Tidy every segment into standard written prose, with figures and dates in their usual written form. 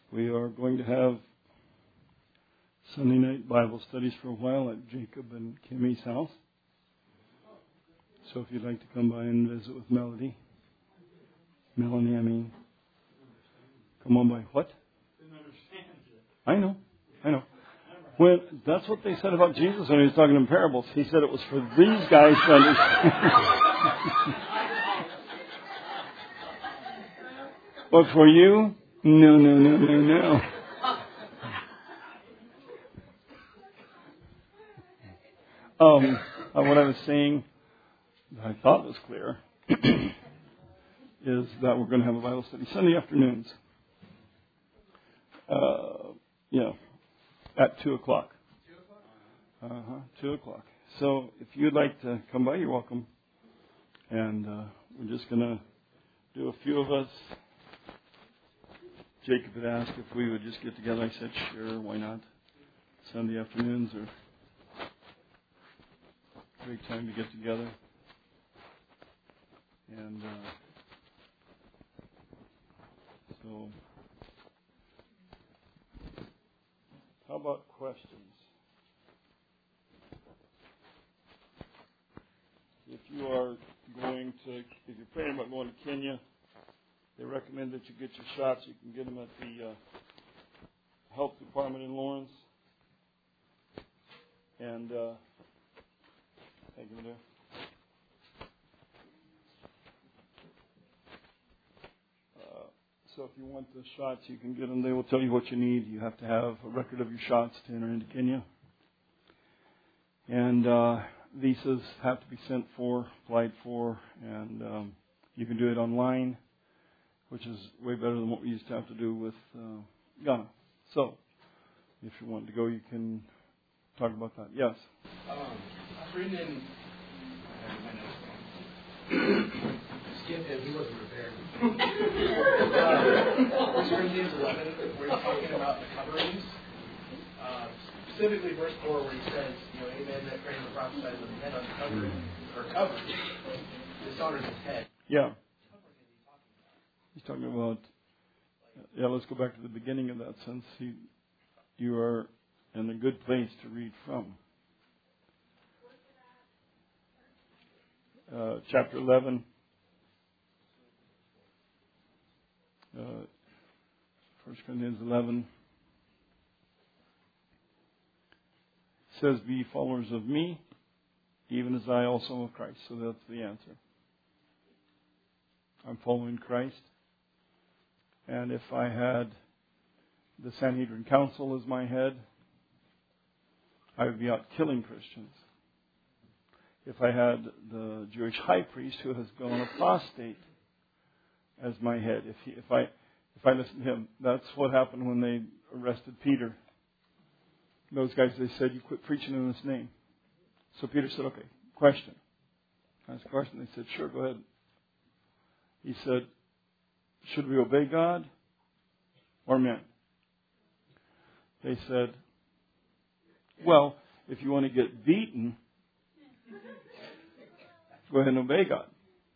We are going to have Sunday night Bible studies for a while at Jacob and Kimmy's house. So if you'd like to come by and visit with Melanie, come on by. What? I know. When that's what they said about Jesus when he was talking in parables. He said it was for these guys to understand. But for you, no. What I was saying, I thought was clear, is that we're going to have a Bible study Sunday afternoons. At 2 o'clock. 2 o'clock. So if you'd like to come by, you're welcome. And we're just going to do a few of us. Jacob had asked if we would just get together. I said, sure, why not? Sunday afternoons are a great time to get together. And so, how about questions? If you're praying about going to Kenya, they recommend that you get your shots. You can get them at the health department in Lawrence. And thank you, there. So if you want the shots, you can get them. They will tell you what you need. You have to have a record of your shots to enter into Kenya. And visas have to be applied for, and you can do it online, which is way better than what we used to have to do with Ghana. So if you want to go, you can talk about that. Yes? I was reading in... Skip him, he wasn't prepared. 1 Corinthians 11, where he's talking about the coverings. Specifically verse 4, where he says, any man that prays and prophesies with his head uncovered, or covered, dishonors his head. Yeah. He's talking about, let's go back to the beginning of that sense. You are in a good place to read from. Chapter 11. 1 Corinthians 11 says, be followers of me, even as I also am of Christ. So that's the answer. I'm following Christ. And if I had the Sanhedrin Council as my head, I would be out killing Christians. If I had the Jewish high priest who has gone apostate as my head, if I listen to him, that's what happened when they arrested Peter. Those guys, they said, you quit preaching in this name. So Peter said, okay, question. I asked a question. They said, sure, go ahead. He said, should we obey God or men? They said, well, if you want to get beaten, go ahead and obey God.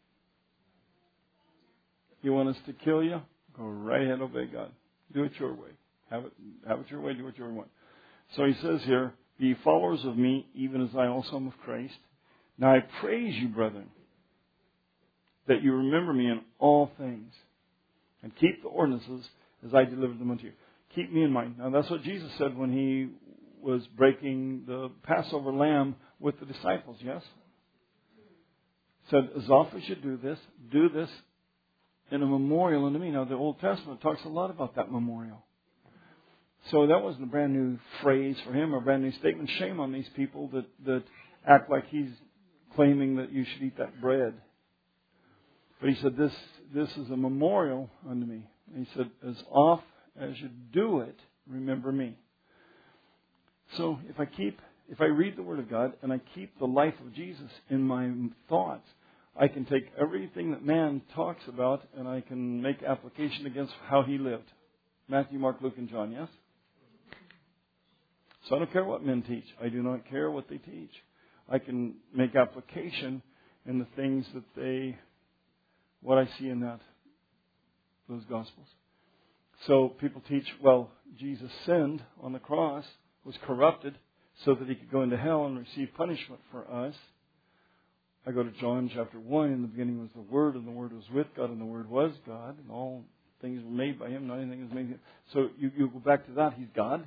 You want us to kill you? Go right ahead and obey God. Do it your way. Have it your way. Do it your way. So he says here, be followers of me, even as I also am of Christ. Now I praise you, brethren, that you remember me in all things, and keep the ordinances as I delivered them unto you. Keep me in mind. Now that's what Jesus said when he was breaking the Passover lamb with the disciples, yes? Said, as often as you do this in a memorial unto me. Now the Old Testament talks a lot about that memorial. So that wasn't a brand new phrase for him or a brand new statement. Shame on these people that act like he's claiming that you should eat that bread. But he said, this is a memorial unto me. And he said, as oft as you do it, remember me. So if I read the Word of God and I keep the life of Jesus in my thoughts, I can take everything that man talks about and I can make application against how he lived. Matthew, Mark, Luke, and John, yes? So I don't care what men teach. I do not care what they teach. I can make application in the things what I see in those Gospels. So people teach, well, Jesus sinned on the cross, was corrupted, so that he could go into hell and receive punishment for us. I go to John chapter 1. In the beginning was the Word, and the Word was with God, and the Word was God, and all things were made by him, not anything was made by him. So you go back to that, he's God.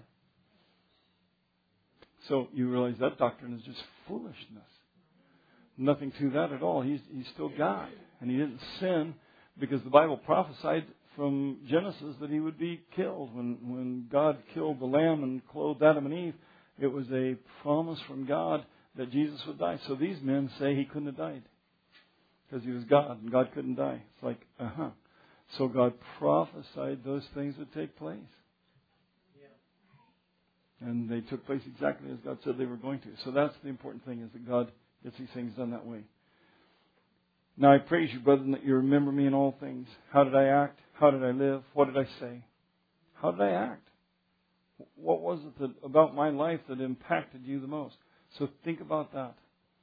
So you realize that doctrine is just foolishness. Nothing to that at all. He's still God. And he didn't sin because the Bible prophesied from Genesis that he would be killed. When God killed the lamb and clothed Adam and Eve, it was a promise from God that Jesus would die. So these men say he couldn't have died because he was God and God couldn't die. It's like, So God prophesied those things would take place. And they took place exactly as God said they were going to. So that's the important thing, is that God gets these things done that way. Now I praise you, brethren, that you remember me in all things. How did I act? How did I live? What did I say? How did I act? What was it about my life that impacted you the most? So think about that.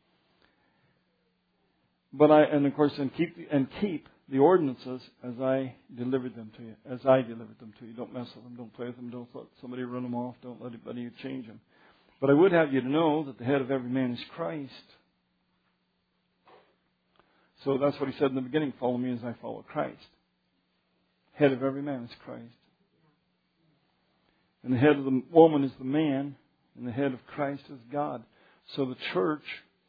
Keep the ordinances as I delivered them to you. As I delivered them to you. Don't mess with them. Don't play with them. Don't let somebody run them off. Don't let anybody change them. But I would have you to know that the head of every man is Christ. So that's what he said in the beginning. Follow me as I follow Christ. Head of every man is Christ. And the head of the woman is the man. And the head of Christ is God. So the church,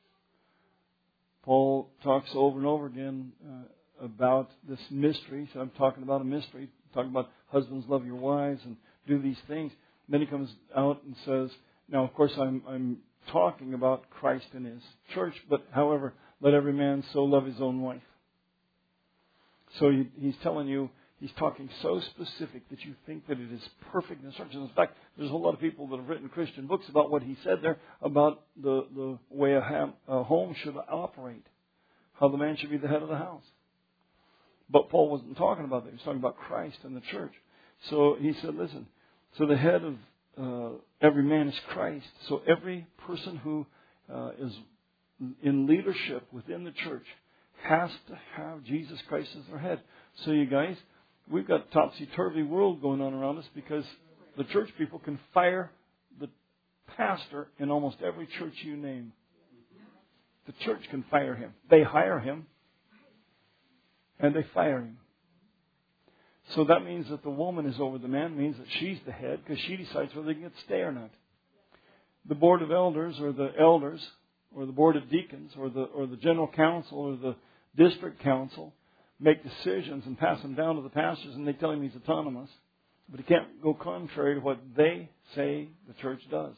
Paul talks over and over again about this mystery. So I'm talking about a mystery. I'm talking about husbands, love your wives and do these things. And then he comes out and says, now of course I'm talking about Christ and his church, but however, let every man so love his own wife. So he's telling you, he's talking so specific that you think that it is perfect instructions. In fact, there's a whole lot of people that have written Christian books about what he said there, about the way a home should operate, how the man should be the head of the house. But Paul wasn't talking about that. He was talking about Christ and the church. So he said, listen, so the head of every man is Christ. So every person who is in leadership within the church has to have Jesus Christ as their head. So you guys, we've got a topsy-turvy world going on around us because the church people can fire the pastor in almost every church you name. The church can fire him. They hire him and they fire him. So that means that the woman is over the man, means that she's the head because she decides whether they can stay or not. The board of elders or the elders or the board of deacons or the general council or the district council make decisions and pass them down to the pastors, and they tell him he's autonomous. But he can't go contrary to what they say the church does.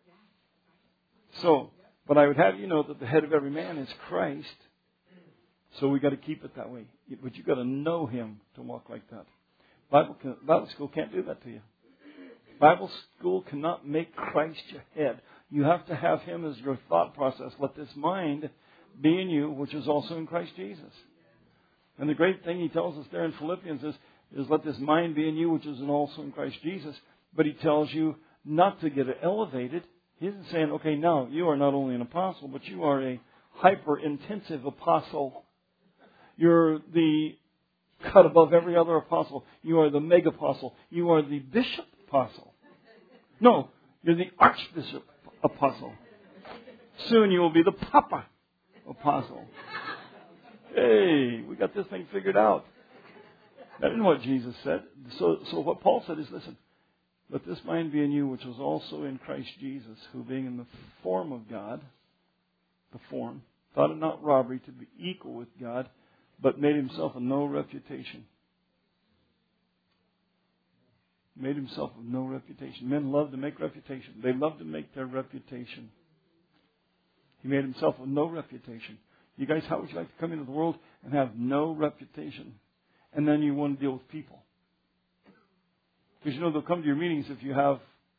So, but I would have you know that the head of every man is Christ. So we got to keep it that way. But you've got to know him to walk like that. Bible school can't do that to you. Bible school cannot make Christ your head. You have to have him as your thought process. Let this mind be in you, which is also in Christ Jesus. And the great thing he tells us there in Philippians is let this mind be in you, which is also in Christ Jesus. But he tells you not to get elevated. He isn't saying, okay, now you are not only an apostle, but you are a hyper-intensive apostle. You're the cut above every other apostle. You are the mega apostle. You are the bishop apostle. No, you're the archbishop apostle. Soon you will be the papa apostle. Hey, we got this thing figured out. That isn't what Jesus said. So what Paul said is, listen, let this mind be in you, which was also in Christ Jesus, who being in the form of God, thought it not robbery to be equal with God, but made himself of no reputation. Made himself of no reputation. Men love to make reputation. They love to make their reputation. He made himself of no reputation. You guys, how would you like to come into the world and have no reputation? And then you want to deal with people. Because they'll come to your meetings if you have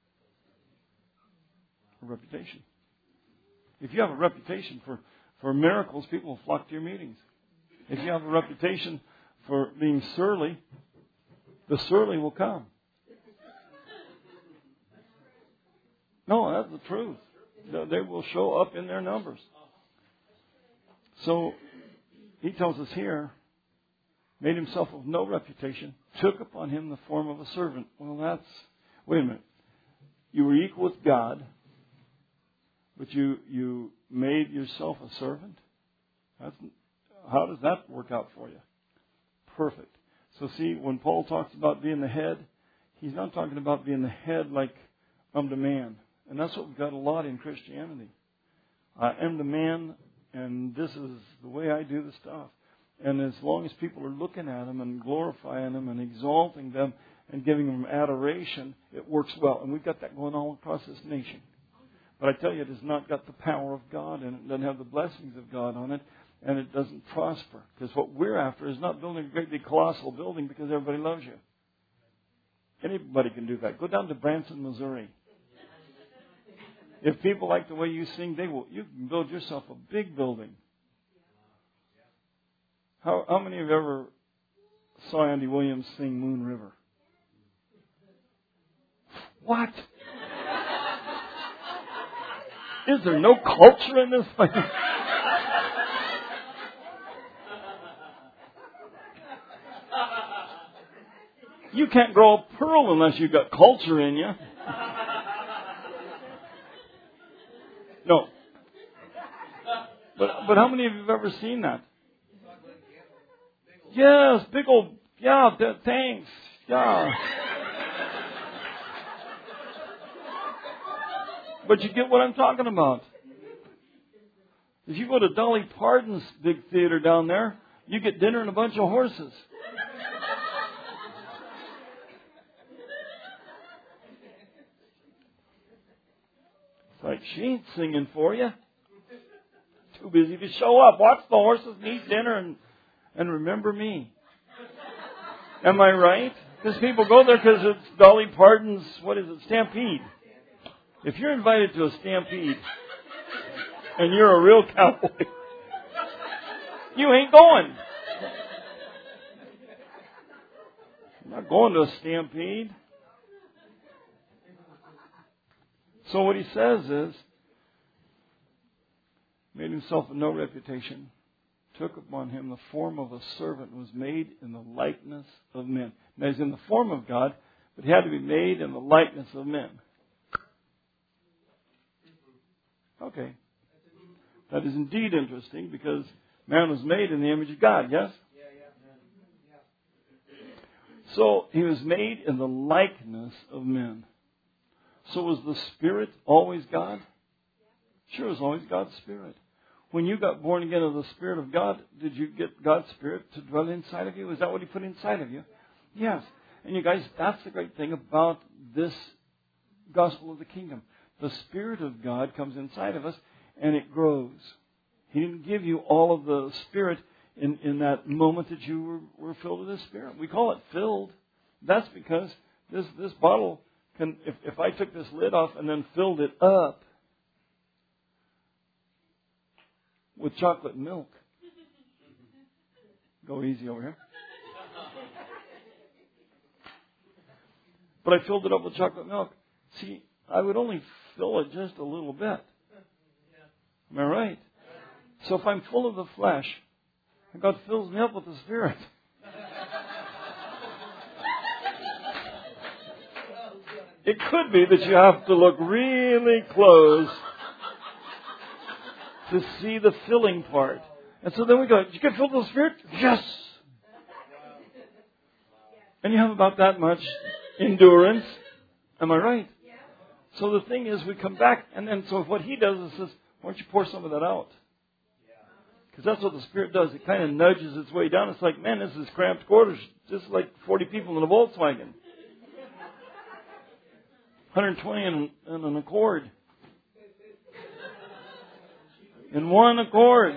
a reputation. If you have a reputation for miracles, people will flock to your meetings. If you have a reputation for being surly, the surly will come. No, that's the truth. They will show up in their numbers. So, he tells us here made himself of no reputation, took upon him the form of a servant. Well, wait a minute. You were equal with God, but you made yourself a servant? How does that work out for you? Perfect. So see, when Paul talks about being the head, he's not talking about being the head like I'm the man. And that's what we've got a lot in Christianity. I am the man, and this is the way I do the stuff. And as long as people are looking at them and glorifying them and exalting them and giving them adoration, it works well. And we've got that going all across this nation. But I tell you, it has not got the power of God, and it doesn't have the blessings of God on it, and it doesn't prosper. Because what we're after is not building a great big colossal building because everybody loves you. Anybody can do that. Go down to Branson, Missouri. If people like the way you sing, you can build yourself a big building. How many of you ever saw Andy Williams sing Moon River? What? Is there no culture in this place? You can't grow a pearl unless you've got culture in you. No. But how many of you have ever seen that? Yes, big old, thanks. Yeah. But you get what I'm talking about. If you go to Dolly Parton's big theater down there, you get dinner and a bunch of horses. It's like, she ain't singing for you. Too busy to show up. Watch the horses, eat dinner, and remember me. Am I right? Because people go there because it's Dolly Parton's, Stampede. If you're invited to a stampede and you're a real cowboy, you ain't going. I'm not going to a stampede. So what he says is, made himself of no reputation, took upon him the form of a servant, was made in the likeness of men. Now he's in the form of God, but he had to be made in the likeness of men. Okay. That is indeed interesting because man was made in the image of God, yes? So he was made in the likeness of men. So was the Spirit always God? Sure, it was always God's Spirit. When you got born again of the Spirit of God, did you get God's Spirit to dwell inside of you? Is that what He put inside of you? Yes. And you guys, that's the great thing about this gospel of the kingdom. The Spirit of God comes inside of us and it grows. He didn't give you all of the Spirit in that moment that you were filled with the Spirit. We call it filled. That's because this bottle can, if I took this lid off and then filled it up with chocolate milk. Go easy over here. But I filled it up with chocolate milk. See, I would only fill it just a little bit. Am I right? So if I'm full of the flesh, and God fills me up with the Spirit. It could be that you have to look really close to see the filling part. And so then we go, did you get filled with the Spirit? Yes! And you have about that much endurance. Am I right? So the thing is, we come back, and then so what He does is says, why don't you pour some of that out? Because that's what the Spirit does. It kind of nudges its way down. It's like, man, this is cramped quarters. Just like 40 people in a Volkswagen. 120 in an Accord. In one accord.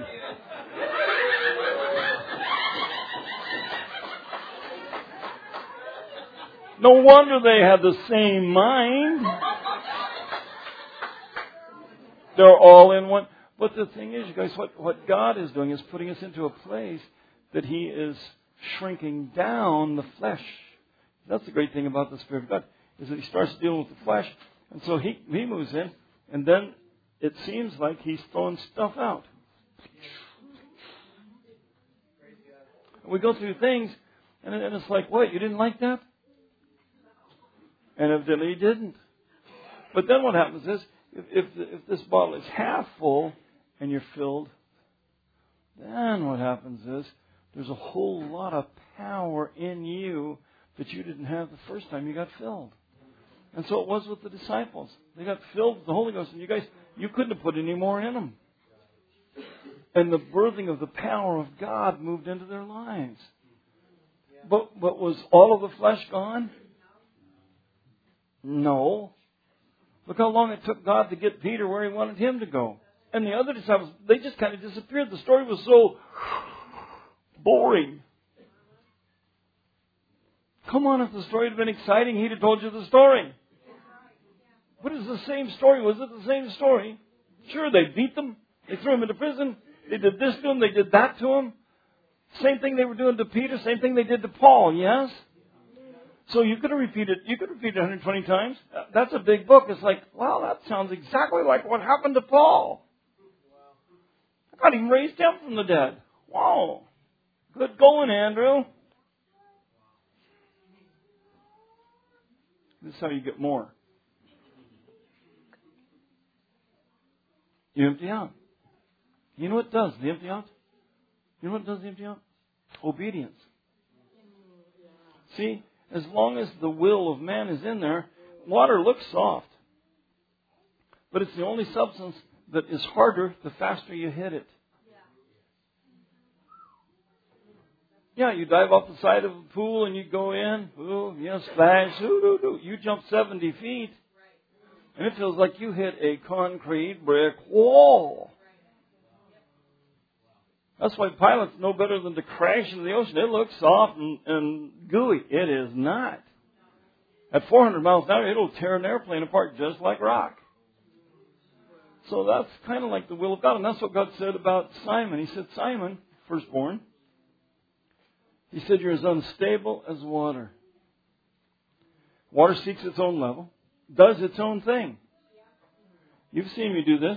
No wonder they have the same mind. They're all in one. But the thing is, you guys, what God is doing is putting us into a place that He is shrinking down the flesh. That's the great thing about the Spirit of God, is that He starts dealing with the flesh. And so He moves in, and then it seems like He's throwing stuff out. We go through things, and it's like, what, you didn't like that? And evidently you didn't. But then what happens is, if this bottle is half full and you're filled, then what happens is there's a whole lot of power in you that you didn't have the first time you got filled. And so it was with the disciples. They got filled with the Holy Ghost, and you couldn't have put any more in them. And the birthing of the power of God moved into their lives. But was all of the flesh gone? No. Look how long it took God to get Peter where He wanted him to go. And the other disciples, they just kind of disappeared. The story was so boring. Come on, if the story had been exciting, He'd have told you the story. But it's the same story. Was it the same story? Sure, they beat them. They threw them into prison. They did this to them. They did that to them. Same thing they were doing to Peter. Same thing they did to Paul. Yes? So you could have repeated. You could repeat it 120 times. That's a big book. It's like, wow, that sounds exactly like what happened to Paul. God even raised him from the dead. Wow. Good going, Andrew. This is how you get more. You empty out. You know what it does, the empty out? You know what it does, the empty out? Obedience. See, as long as the will of man is in there, water looks soft. But it's the only substance that is harder the faster you hit it. Yeah, you dive off the side of a pool and you go in. Ooh, yes, splash. You jump 70 feet. And it feels like you hit a concrete brick wall. That's why pilots know better than to crash into the ocean. It looks soft and gooey. It is not. At 400 miles an hour, it'll tear an airplane apart just like rock. So that's kind of like the will of God. And that's what God said about Simon. He said, Simon, firstborn, He said, you're as unstable as water. Water seeks its own level, does its own thing. You've seen me do this.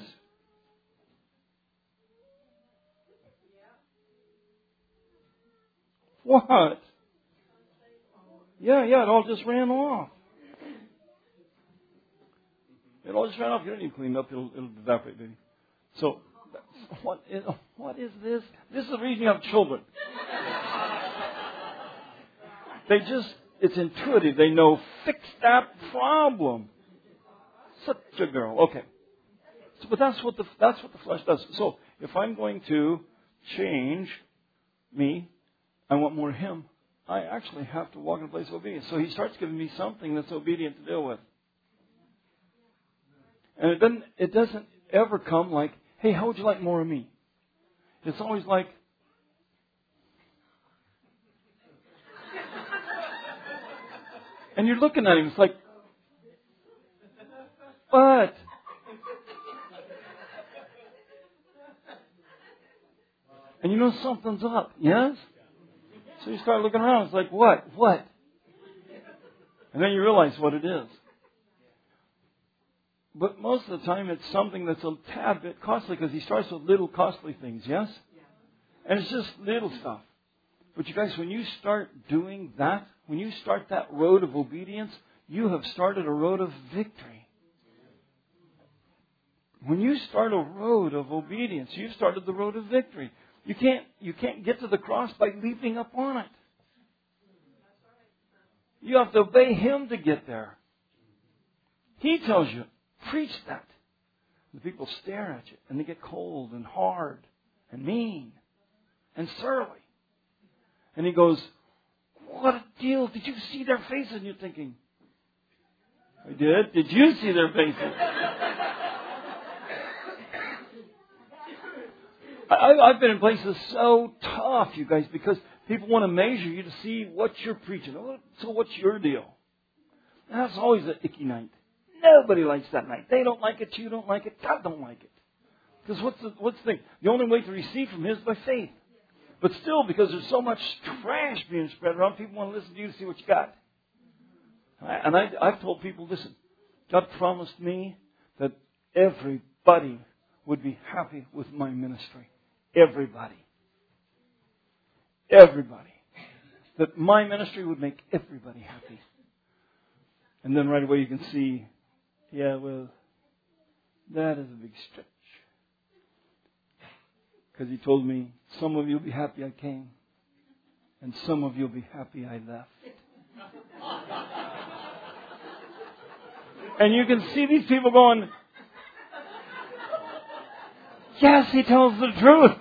What? Yeah, it all just ran off. It all just ran off. You don't need to clean it up. It'll evaporate, baby. So, what is this? This is the reason you have children. It's intuitive. They know, fix that problem. Such a girl. Okay. So, but that's what the flesh does. So, if I'm going to change me, I want more of Him, I actually have to walk in a place of obedience. So He starts giving me something that's obedient to deal with. And it doesn't ever come like, hey, how would you like more of me? It's always like, and you're looking at Him, it's like, what? And you know something's up, yes? So you start looking around. It's like, what? What? And then you realize what it is. But most of the time, it's something that's a tad bit costly because He starts with little costly things, yes? And it's just little stuff. But you guys, when you start doing that, when you start that road of obedience, you have started a road of victory. When you start a road of obedience, you've started the road of victory. You can't get to the cross by leaping up on it. You have to obey Him to get there. He tells you, preach that. The people stare at you and they get cold and hard and mean and surly. And He goes, what a deal. Did you see their faces? And you're thinking, I did. Did you see their faces? I've been in places so tough, you guys, because people want to measure you to see what you're preaching. So what's your deal? And that's always an icky night. Nobody likes that night. They don't like it. You don't like it. God don't like it. Because what's the thing? The only way to receive from Him is by faith. But still, because there's so much trash being spread around, people want to listen to you to see what you got. And I've told people, listen, God promised me that everybody would be happy with my ministry. Everybody. everybody. That my ministry would make everybody happy. And then right away you can see, yeah, well, that is a big stretch. Because he told me, some of you will be happy I came. And some of you will be happy I left. And you can see these people going, yes, he tells the truth.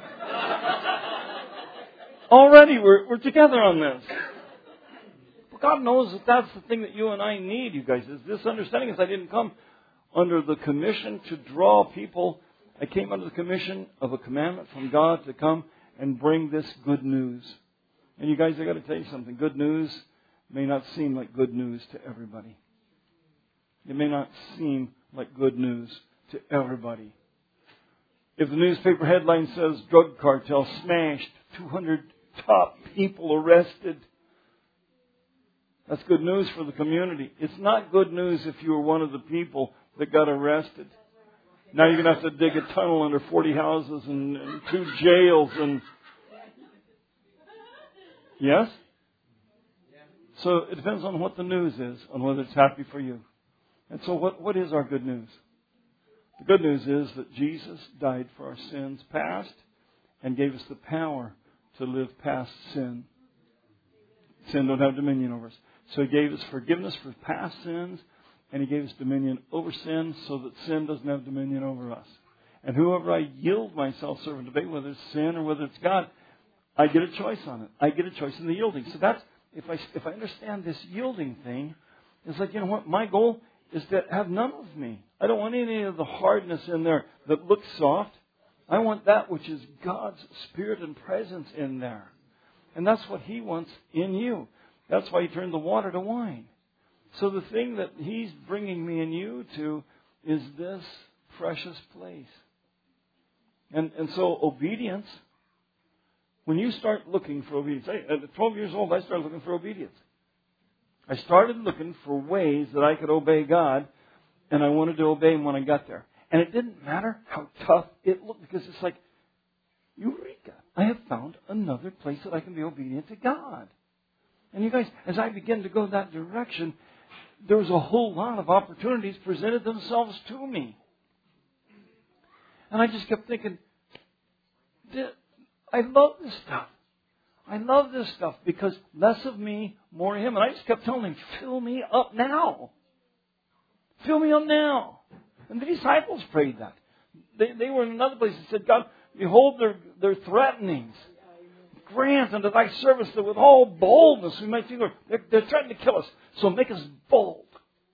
Already we're together on this. But God knows that that's the thing that you and I need, you guys. Is this understanding is I didn't come under the commission to draw people. I came under the commission of a commandment from God to come and bring this good news. And you guys, I got to tell you something. Good news may not seem like good news to everybody. It may not seem like good news to everybody. If the newspaper headline says drug cartel smashed, 200 top people arrested, that's good news for the community. It's not good news if you were one of the people that got arrested. Now you're going to have to dig a tunnel under 40 houses and 2 jails and... Yes? So it depends on what the news is, on whether it's happy for you. And so what is our good news? The good news is that Jesus died for our sins past and gave us the power to live past sin. Sin don't have dominion over us. So He gave us forgiveness for past sins, and He gave us dominion over sin so that sin doesn't have dominion over us. And whoever I yield myself servant to obey, whether it's sin or whether it's God, I get a choice on it. I get a choice in the yielding. So that's, if I understand this yielding thing, it's like, you know what, my goal is to have none of me. I don't want any of the hardness in there that looks soft. I want that which is God's Spirit and presence in there. And that's what He wants in you. That's why He turned the water to wine. So the thing that He's bringing me and you to is this precious place. And so obedience, when you start looking for obedience, at 12 years old I started looking for obedience. I started looking for ways that I could obey God, and I wanted to obey Him when I got there. And it didn't matter how tough it looked, because it's like, Eureka! I have found another place that I can be obedient to God. And you guys, as I began to go that direction, there was a whole lot of opportunities presented themselves to me. And I just kept thinking, I love this stuff. I love this stuff because less of me, more of Him. And I just kept telling Him, fill me up now. Fill me up now. And the disciples prayed that. They were in another place and said, God, behold their threatenings. Grant unto Thy service that with all boldness we might see, Lord, they're threatening to kill us. So make us bold.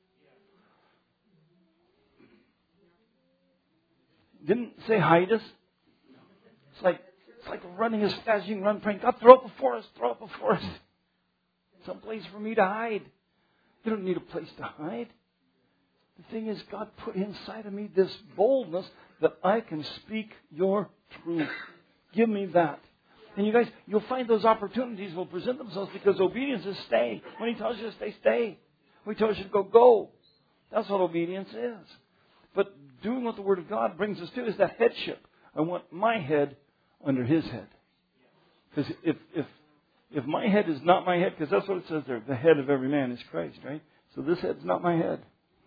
Didn't say hide us. It's like running as fast as you can run, praying, God, throw it before us, throw it before us. Some place for me to hide. You don't need a place to hide. The thing is, God put inside of me this boldness that I can speak your truth. Give me that. And you guys, you'll find those opportunities will present themselves because obedience is stay. When He tells you to stay, stay. When He tells you to go, go. That's what obedience is. But doing what the Word of God brings us to is that headship. I want my head under His head. Because if my head is not my head, because that's what it says there, the head of every man is Christ, right? So this head's not my head.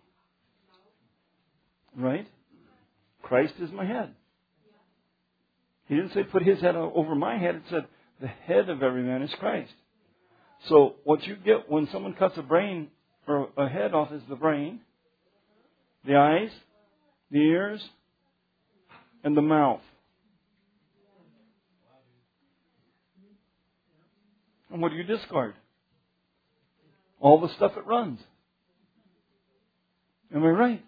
Right? Christ is my head. He didn't say put His head over my head. It said the head of every man is Christ. So what you get when someone cuts a brain or a head off is the brain, the eyes, the ears, and the mouth. And what do you discard? All the stuff that runs. Am I right?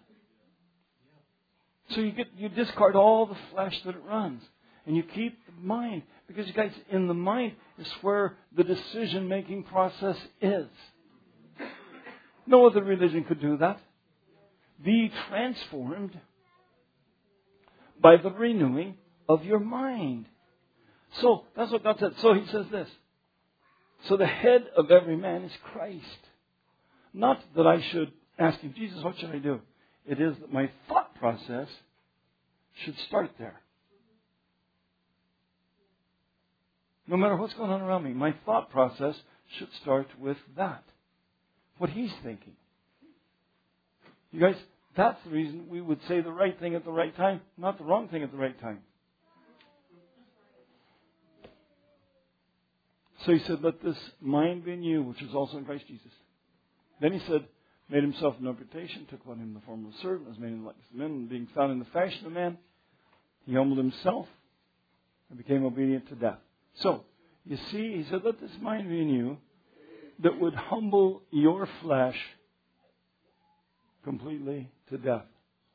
So you discard all the flesh that it runs. And you keep the mind. Because you guys, in the mind is where the decision-making process is. No other religion could do that. Be transformed by the renewing of your mind. So, that's what God said. So He says this. So the head of every man is Christ. Not that I should ask Him, Jesus, what should I do? It is that my thought process should start there. No matter what's going on around me, my thought process should start with that. What He's thinking. You guys, that's the reason we would say the right thing at the right time, not the wrong thing at the right time. So He said, let this mind be in you, which is also in Christ Jesus. Then He said, made Himself an reputation, took upon Him the form of a servant, was made in the likeness of men, and being found in the fashion of man, He humbled Himself and became obedient to death. So, you see, He said, let this mind be in you that would humble your flesh completely to death.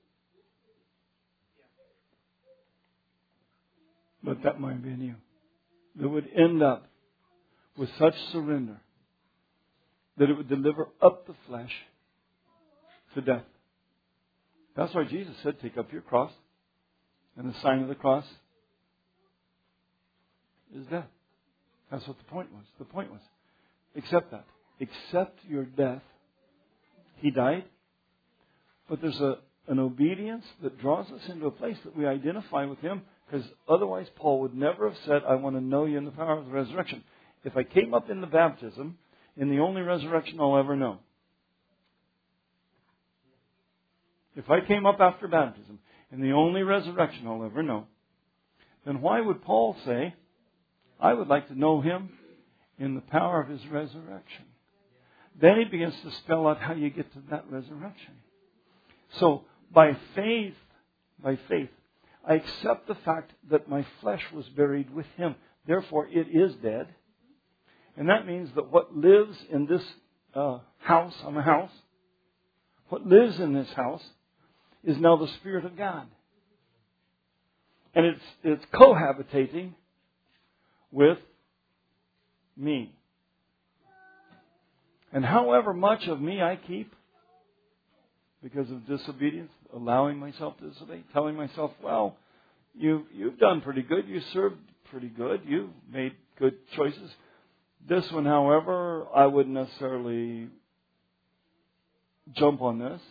Let that mind be in you. That would end up with such surrender that it would deliver up the flesh to death. That's why Jesus said, take up your cross. And the sign of the cross is death. That's what the point was. The point was, accept that. Accept your death. He died. But there's an obedience that draws us into a place that we identify with Him, because otherwise Paul would never have said, I want to know you in the power of the resurrection. If I came up in the baptism, in the only resurrection I'll ever know. If I came up after baptism, in the only resurrection I'll ever know, then why would Paul say, I would like to know Him in the power of His resurrection? Then he begins to spell out how you get to that resurrection. So, by faith, I accept the fact that my flesh was buried with Him. Therefore, it is dead. And that means that what lives in this house, I'm a house, what lives in this house is now the Spirit of God. And it's cohabitating with me. And however much of me I keep, because of disobedience, allowing myself to disobey, telling myself, well, you've done pretty good, you served pretty good, you've made good choices. This one, however, I wouldn't necessarily jump on this.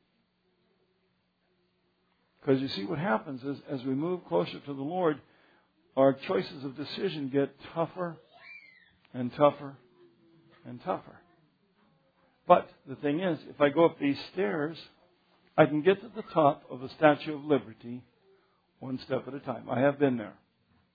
Because you see what happens is, as we move closer to the Lord, our choices of decision get tougher and tougher and tougher. But the thing is, if I go up these stairs, I can get to the top of the Statue of Liberty one step at a time. I have been there.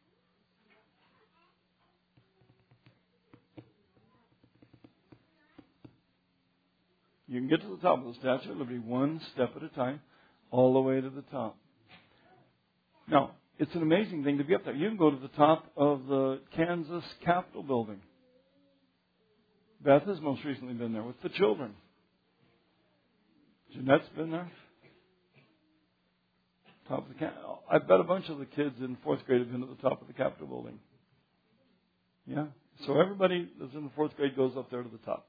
You can get to the top of the Statue of Liberty one step at a time, all the way to the top. Now, it's an amazing thing to be up there. You can go to the top of the Kansas Capitol building. Beth has most recently been there with the children. Jeanette's been there. Top of the I bet a bunch of the kids in 4th grade have been at the top of the Capitol building. Yeah? So everybody that's in the 4th grade goes up there to the top.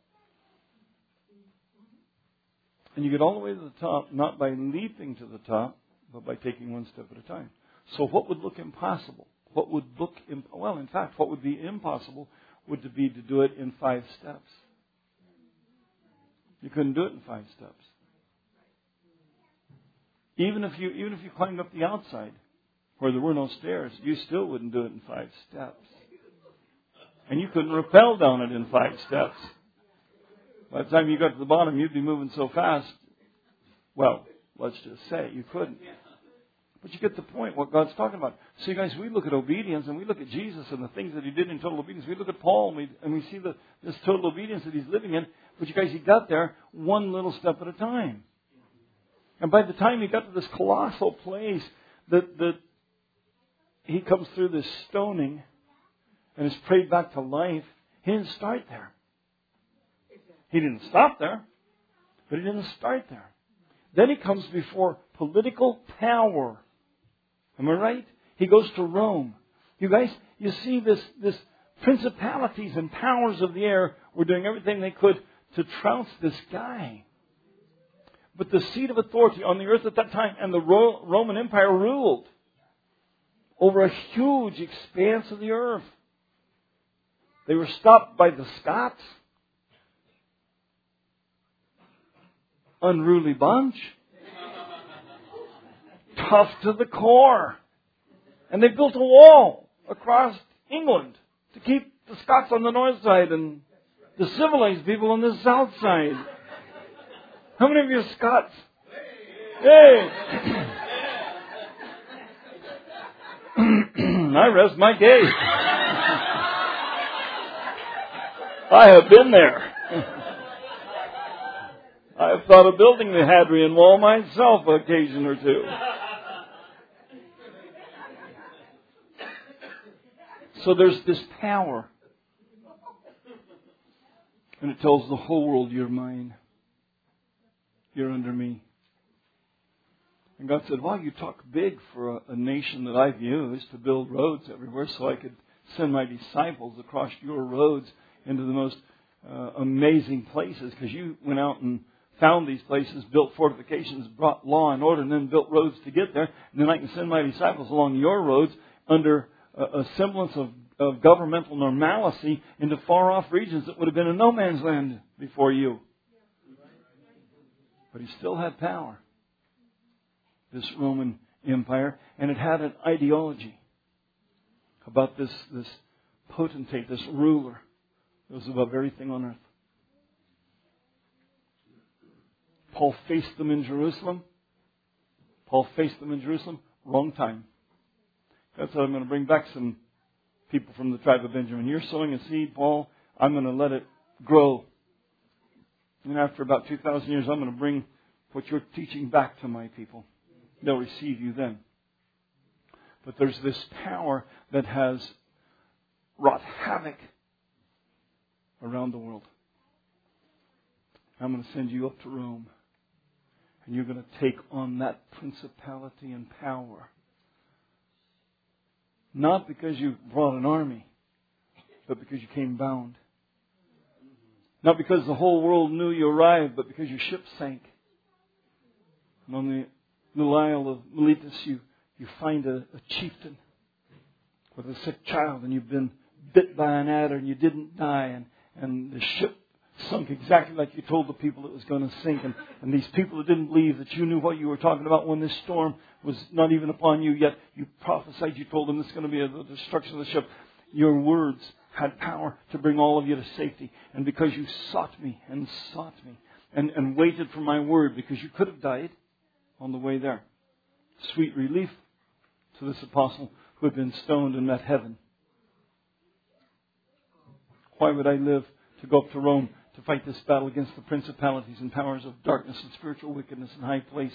And you get all the way to the top, not by leaping to the top, but by taking one step at a time. So what would look impossible? What would be impossible would be to do it in 5 steps. You couldn't do it in 5 steps. Even if you climbed up the outside, where there were no stairs, you still wouldn't do it in 5 steps. And you couldn't rappel down it in 5 steps. By the time you got to the bottom, you'd be moving so fast. Well, let's just say you couldn't. But you get the point, what God's talking about. So, you guys, we look at obedience and we look at Jesus and the things that He did in total obedience. We look at Paul and we see this total obedience that he's living in. But you guys, he got there one little step at a time. And by the time he got to this colossal place that he comes through this stoning and is prayed back to life, he didn't start there. He didn't stop there, but he didn't start there. Then he comes before political power. Am I right? He goes to Rome. You guys, you see this principalities and powers of the air were doing everything they could to trounce this guy. But the seat of authority on the earth at that time and the Roman Empire ruled over a huge expanse of the earth. They were stopped by the Scots. Unruly bunch. Tough to the core. And they built a wall across England to keep the Scots on the north side and the civilized people on the south side. How many of you are Scots? Hey! I rest my case. I have been there. I have thought of building the Hadrian Wall myself on occasion or two. So there's this power. And it tells the whole world, you're mine. You're under me. And God said, well, you talk big for a nation that I've used to build roads everywhere so I could send my disciples across your roads into the most amazing places. Because you went out and found these places, built fortifications, brought law and order, and then built roads to get there. And then I can send my disciples along your roads under a semblance of governmental normalcy into far-off regions that would have been a no man's land before you. But he still had power, this Roman Empire, and it had an ideology about this potentate, this ruler that was above everything on earth. Paul faced them in Jerusalem. Wrong time. That's why I'm going to bring back some people from the tribe of Benjamin. You're sowing a seed, Paul. I'm going to let it grow. And after about 2,000 years, I'm going to bring what you're teaching back to my people. They'll receive you then. But there's this power that has wrought havoc around the world. I'm going to send you up to Rome. And you're going to take on that principality and power. Not because you brought an army, but because you came bound. Not because the whole world knew you arrived, but because your ship sank. And on the little isle of Miletus, you find a chieftain with a sick child, and you've been bit by an adder, and you didn't die, and the ship sunk exactly like you told the people it was going to sink. And these people that didn't believe that you knew what you were talking about when this storm was not even upon you yet, you prophesied, you told them this is going to be the destruction of the ship. Your words had power to bring all of you to safety. And because you sought me and waited for my word, because you could have died on the way there. Sweet relief to this apostle who had been stoned and met heaven. Why would I live to go up to Rome to fight this battle against the principalities and powers of darkness and spiritual wickedness in high places?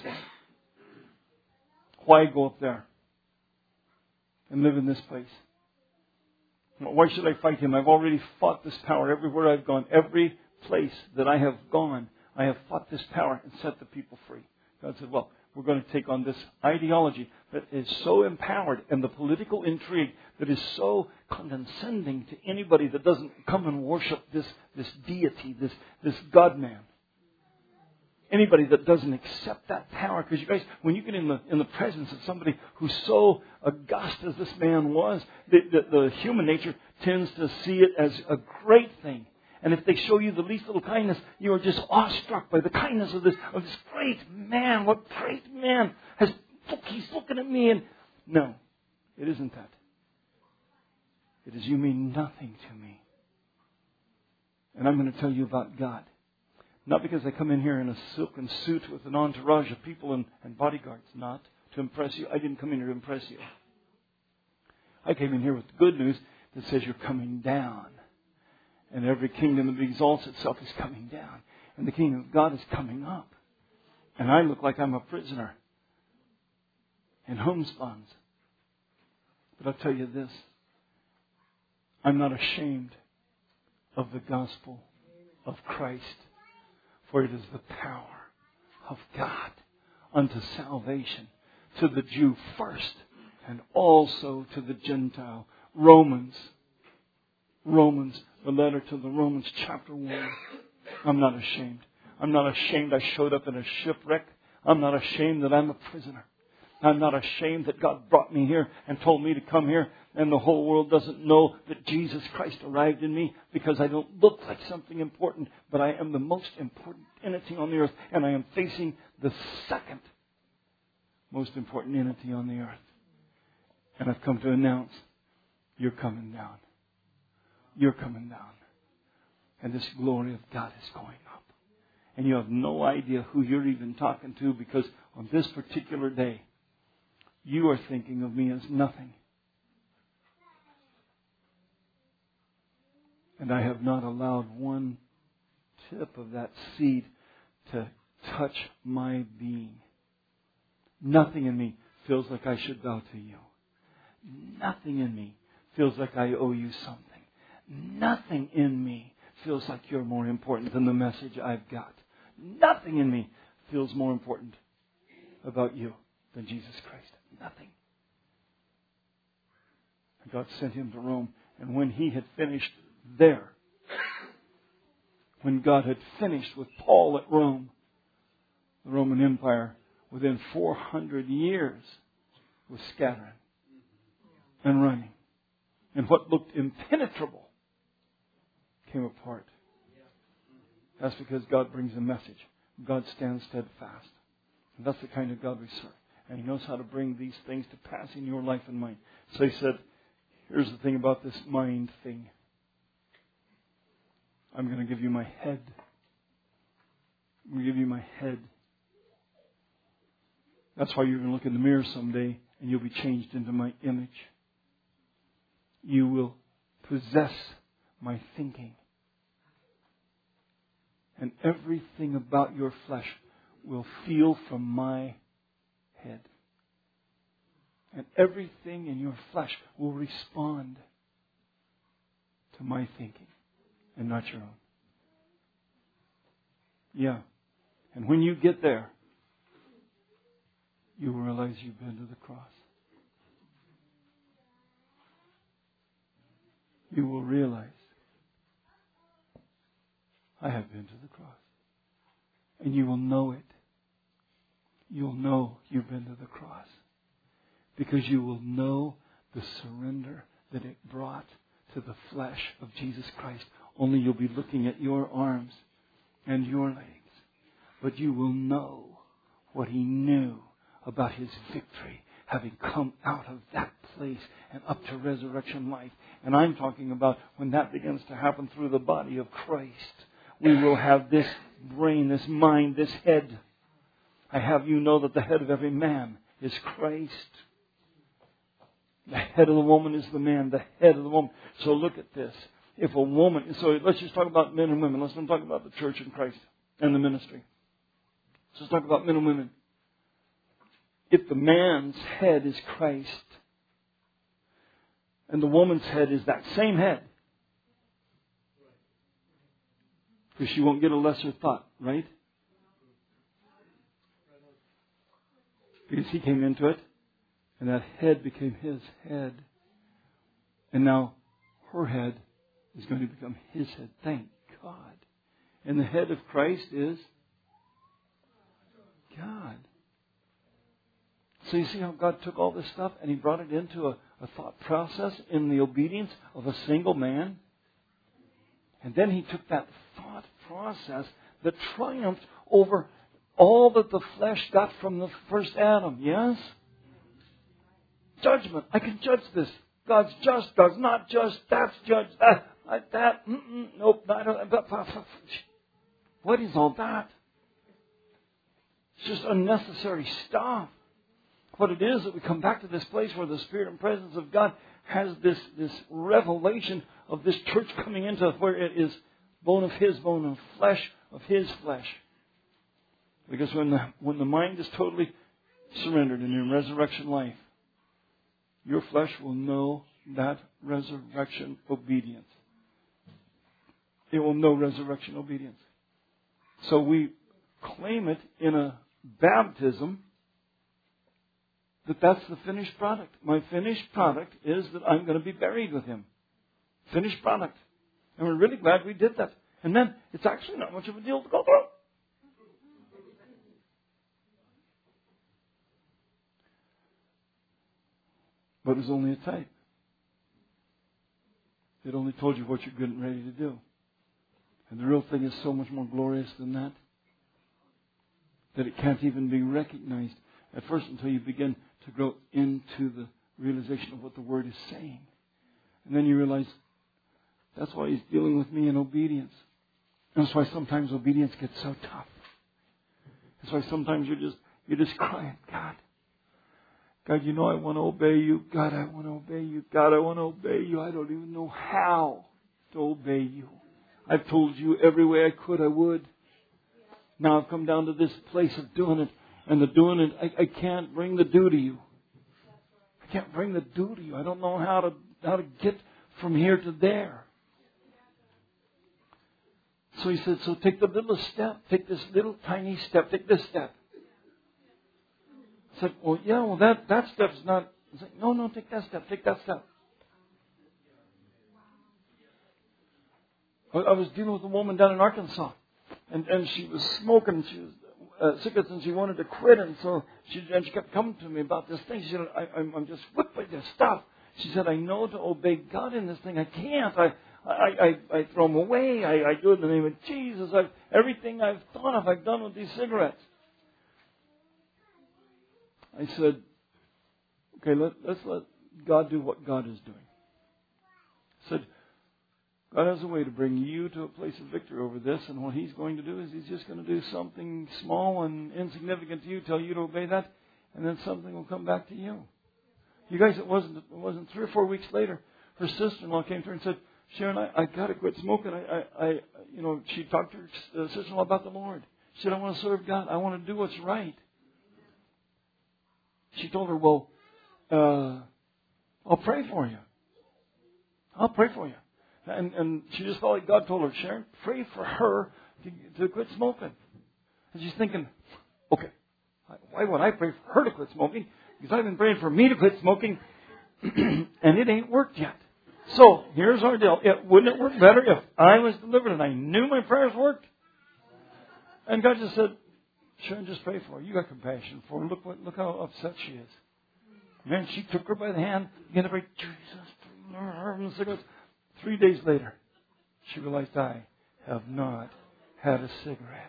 Why go up there and live in this place? Why should I fight him? I've already fought this power everywhere I've gone. Every place that I have gone, I have fought this power and set the people free. God said, well, we're going to take on this ideology that is so empowered, and the political intrigue that is so condescending to anybody that doesn't come and worship this deity, this God-man. Anybody that doesn't accept that power. Because you guys, when you get in the presence of somebody who's so august as this man was, the human nature tends to see it as a great thing. And if they show you the least little kindness, you are just awestruck by the kindness of this great man. What great man he's looking at me. And no, it isn't that. It is, you mean nothing to me. And I'm going to tell you about God. Not because I come in here in a silken suit with an entourage of people and bodyguards. Not to impress you. I didn't come in here to impress you. I came in here with the good news that says you're coming down. And every kingdom that exalts itself is coming down. And the kingdom of God is coming up. And I look like I'm a prisoner in homespuns. But I'll tell you this. I'm not ashamed of the gospel of Christ. For it is the power of God unto salvation to the Jew first and also to the Gentile. Romans, the letter to the Romans, chapter 1. I'm not ashamed. I'm not ashamed I showed up in a shipwreck. I'm not ashamed that I'm a prisoner. I'm not ashamed that God brought me here and told me to come here, and the whole world doesn't know that Jesus Christ arrived in me because I don't look like something important, but I am the most important entity on the earth, and I am facing the second most important entity on the earth. And I've come to announce, you're coming down. you're coming down. And this glory of God is going up. And you have no idea who you're even talking to, because on this particular day, you are thinking of me as nothing. And I have not allowed one tip of that seed to touch my being. Nothing in me feels like I should bow to you. Nothing in me feels like I owe you something. Nothing in me feels like you're more important than the message I've got. Nothing in me feels more important about you than Jesus Christ. Nothing. And God sent him to Rome. And when he had finished there, when God had finished with Paul at Rome, the Roman Empire, within 400 years, was scattering and running. And what looked impenetrable came apart. That's because God brings a message. God stands steadfast. And that's the kind of God we serve. And He knows how to bring these things to pass in your life and mine. So He said, here's the thing about this mind thing. I'm going to give you my head. I'm going to give you my head. That's why you're going to look in the mirror someday and you'll be changed into my image. You will possess my thinking. And everything about your flesh will feel from my head. And everything in your flesh will respond to my thinking and not your own. Yeah. And when you get there, you will realize you've been to the cross. You will realize, I have been to the cross. And you will know it. You'll know you've been to the cross. Because you will know the surrender that it brought to the flesh of Jesus Christ. Only you'll be looking at your arms and your legs. But you will know what He knew about His victory, having come out of that place and up to resurrection life. And I'm talking about when that begins to happen through the body of Christ. We will have this brain, this mind, this head. I have you know that the head of every man is Christ. The head of the woman is the man, the head of the woman. So look at this. If a woman, so let's just talk about men and women. Let's not talk about the church and Christ and the ministry. Let's just talk about men and women. If the man's head is Christ and the woman's head is that same head, because she won't get a lesser thought, right? Because he came into it and that head became his head. And now her head is going to become his head. Thank God. And the head of Christ is God. So you see how God took all this stuff and He brought it into a thought process in the obedience of a single man? And then He took that thought process that triumphed over all that the flesh got from the first Adam. Yes? Judgment. I can judge this. God's just. God's not just. That's judged. That. Nope. What is all that? It's just unnecessary stuff. What it is that we come back to this place where the Spirit and presence of God has this revelation of this church coming into where it is bone of His bone and flesh of His flesh. Because when the mind is totally surrendered and in resurrection life, your flesh will know that resurrection obedience. It will know resurrection obedience. So we claim it in a baptism that's the finished product. My finished product is that I'm going to be buried with Him. Finished product. And we're really glad we did that. And then it's actually not much of a deal to go through. But it was only a type. It only told you what you're getting ready to do. And the real thing is so much more glorious than that it can't even be recognized at first until you begin to grow into the realization of what the Word is saying. And then you realize That's why He's dealing with me in obedience. That's why sometimes obedience gets so tough. That's why sometimes you're just crying, God, I want to obey You. God, I want to obey You. God, I want to obey You. I don't even know how to obey You. I've told You every way I could I would. Now I've come down to this place of doing it. And the doing it, I can't bring the do to You. I can't bring the do to You. I don't know how to get from here to there. So He said, so take the little step. Take this little tiny step. Take this step. I said, that step's not. I said, no, take that step. Take that step. I was dealing with a woman down in Arkansas. And she was smoking. She was sick and she wanted to quit. And so she kept coming to me about this thing. She said, I'm just whipped by this stuff. She said, I know to obey God in this thing. I can't. I throw them away. I do it in the name of Jesus. Everything I've thought of, I've done with these cigarettes. I said, okay, let's let God do what God is doing. I said, God has a way to bring you to a place of victory over this, and what He's going to do is He's just going to do something small and insignificant to you, tell you to obey that, and then something will come back to you. You guys, it wasn't 3 or 4 weeks later, her sister-in-law came to her and said, Sharon, I got to quit smoking. She talked to her sister-in-law about the Lord. She said, I want to serve God. I want to do what's right. She told her, well, I'll pray for you. I'll pray for you. And she just felt like God told her, Sharon, pray for her to quit smoking. And she's thinking, okay, why would I pray for her to quit smoking? Because I've been praying for me to quit smoking, and it ain't worked yet. So here's our deal. Wouldn't it work better if I was delivered and I knew my prayers worked? And God just said, Sharon, just pray for her. You got compassion for her. Look how upset she is. Man, she took her by the hand, began to pray, Jesus, 3 days later, she realized, I have not had a cigarette.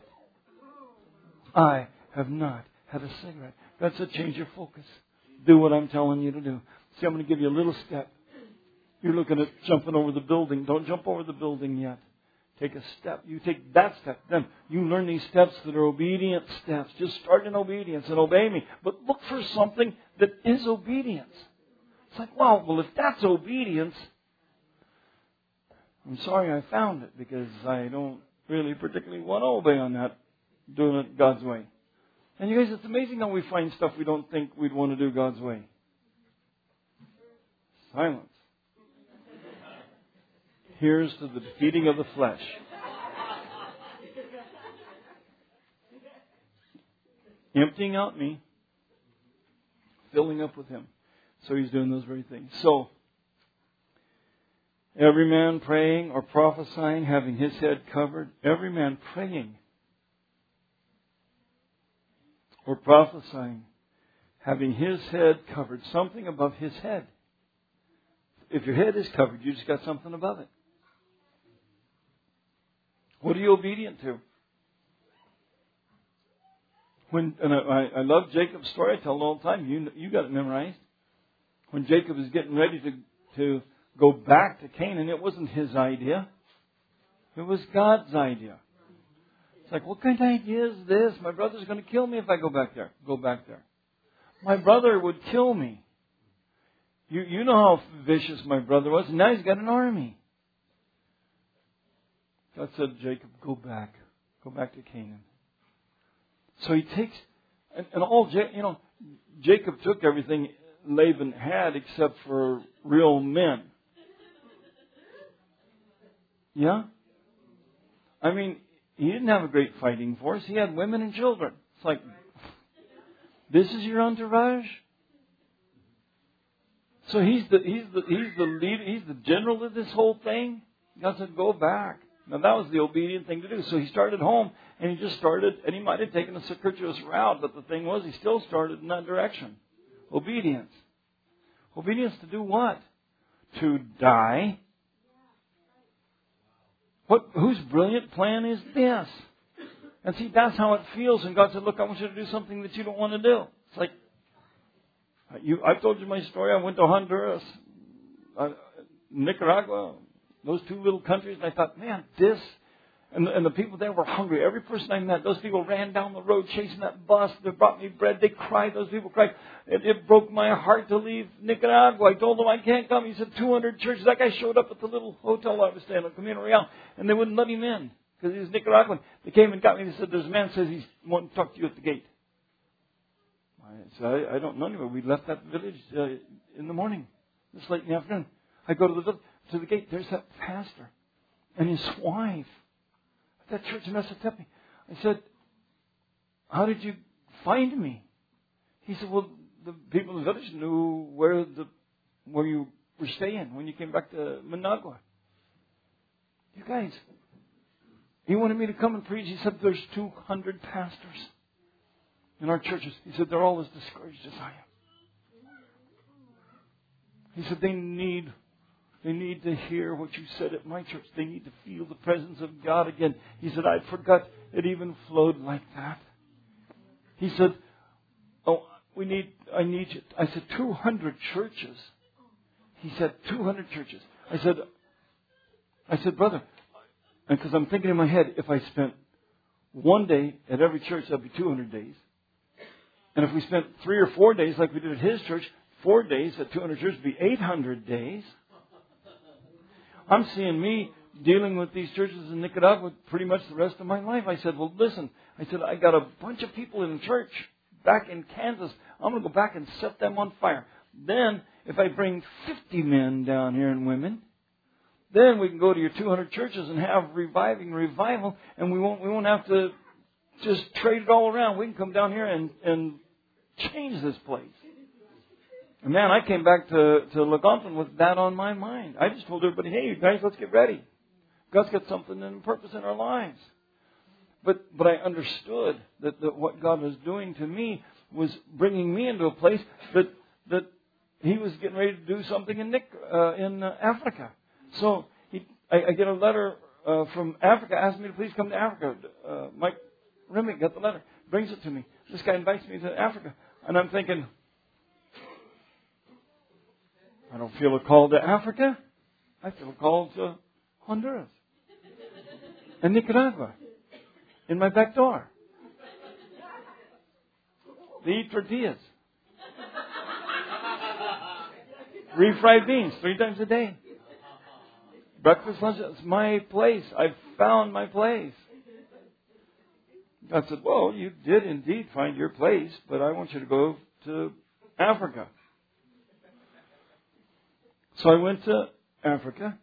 I have not had a cigarette. God said, change your focus. Do what I'm telling you to do. See, I'm going to give you a little step. You're looking at jumping over the building. Don't jump over the building yet. Take a step. You take that step. Then you learn these steps that are obedient steps. Just start in obedience and obey me. But look for something that is obedience. It's like, wow, well, if that's obedience, I'm sorry I found it, because I don't really particularly want to obey on that, doing it God's way. And you guys, it's amazing how we find stuff we don't think we'd want to do God's way. Silence. Here's to the defeating of the flesh. Emptying out me, filling up with Him. So He's doing those very things. So, every man praying or prophesying, having his head covered. Every man praying or prophesying, having his head covered. Something above his head. If your head is covered, you just got something above it. What are you obedient to? I love Jacob's story. I tell it all the time. You got it memorized. When Jacob is getting ready to go back to Canaan, it wasn't his idea. It was God's idea. It's like, what kind of idea is this? My brother's going to kill me if I go back there. Go back there. My brother would kill me. You know how vicious my brother was. And now he's got an army. God said, Jacob, go back. Go back to Canaan. So he takes, Jacob took everything Laban had except for real men. Yeah? I mean, he didn't have a great fighting force. He had women and children. It's like, this is your entourage? So he's the leader, he's the general of this whole thing. God said, go back. Now that was the obedient thing to do. So he started home, and he just started, and he might have taken a circuitous route, but the thing was, he still started in that direction. Obedience. Obedience to do what? To die. Whose brilliant plan is this? And see, that's how it feels. And God said, look, I want you to do something that you don't want to do. It's like, I've told you my story. I went to Honduras, Nicaragua, those two little countries. And I thought, man, this... And the people there were hungry. Every person I met, those people ran down the road chasing that bus. They brought me bread. They cried. Those people cried. It broke my heart to leave Nicaragua. I told them I can't come. He said 200 churches. That guy showed up at the little hotel I was staying at, Camino Real, and they wouldn't let him in because he was Nicaraguan. They came and got me. They said, there's a man who says he wants to talk to you at the gate. I said, I don't know anywhere. We left that village in the morning, this late in the afternoon. I go to the gate. There's that pastor and his wife. That church in Mesotepe. I said, how did you find me? He said, well, the people in the village knew where you were staying when you came back to Managua. You guys, he wanted me to come and preach. He said, there's 200 pastors in our churches. He said, they're all as discouraged as I am. He said, they need to hear what you said at my church. They need to feel the presence of God again. He said, I forgot it even flowed like that. He said, I need you. I said, 200 churches. He said, 200 churches. I said, brother, because I'm thinking in my head, if I spent one day at every church, that'd be 200 days. And if we spent 3 or 4 days like we did at his church, 4 days at 200 churches would be 800 days. I'm seeing me dealing with these churches in Nicaragua pretty much the rest of my life. I said, well, listen. I said, I got a bunch of people in church back in Kansas. I'm going to go back and set them on fire. Then, if I bring 50 men down here and women, then we can go to your 200 churches and have revival, and we won't have to just trade it all around. We can come down here and change this place. And man, I came back to Legonton with that on my mind. I just told everybody, hey, you guys, let's get ready. God's got something and purpose in our lives. But I understood that what God was doing to me was bringing me into a place that He was getting ready to do something in Africa. So I get a letter from Africa asking me to please come to Africa. Mike Remick got the letter, brings it to me. This guy invites me to Africa. And I'm thinking, I don't feel a call to Africa. I feel a call to Honduras and Nicaragua in my back door. They eat tortillas. Refried beans 3 times a day. Breakfast, lunch, it's my place. I've found my place. God said, well, you did indeed find your place, but I want you to go to Africa. So I went to Africa,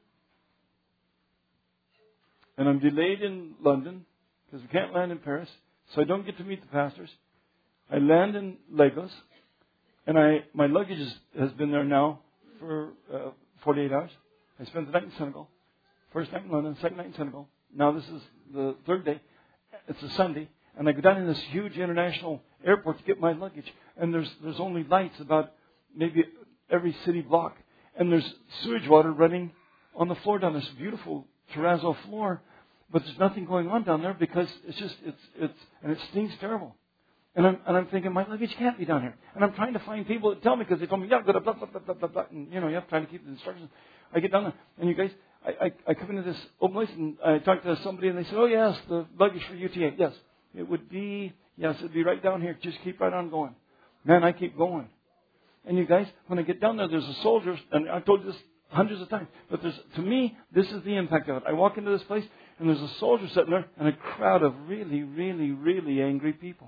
and I'm delayed in London because we can't land in Paris, so I don't get to meet the pastors. I land in Lagos, and my luggage has been there now for 48 hours. I spent the night in Senegal, first night in London, second night in Senegal. Now this is the third day. It's a Sunday, and I go down in this huge international airport to get my luggage, and there's only lights about maybe every city block. And there's sewage water running on the floor down this beautiful terrazzo floor. But there's nothing going on down there because and it stinks terrible. And I'm thinking, my luggage can't be down here. And I'm trying to find people that tell me because they told me, yeah, go to blah, blah, blah, blah, blah, blah. And, you have to keep the instructions. I get down there. And you guys, I come into this open place and I talk to somebody and they said, oh, yes, the luggage for UTA. Yes, it'd be right down here. Just keep right on going. Man, I keep going. And you guys, when I get down there's a soldier, and I've told you this hundreds of times, but to me, this is the impact of it. I walk into this place, and there's a soldier sitting there, and a crowd of really, really, really angry people.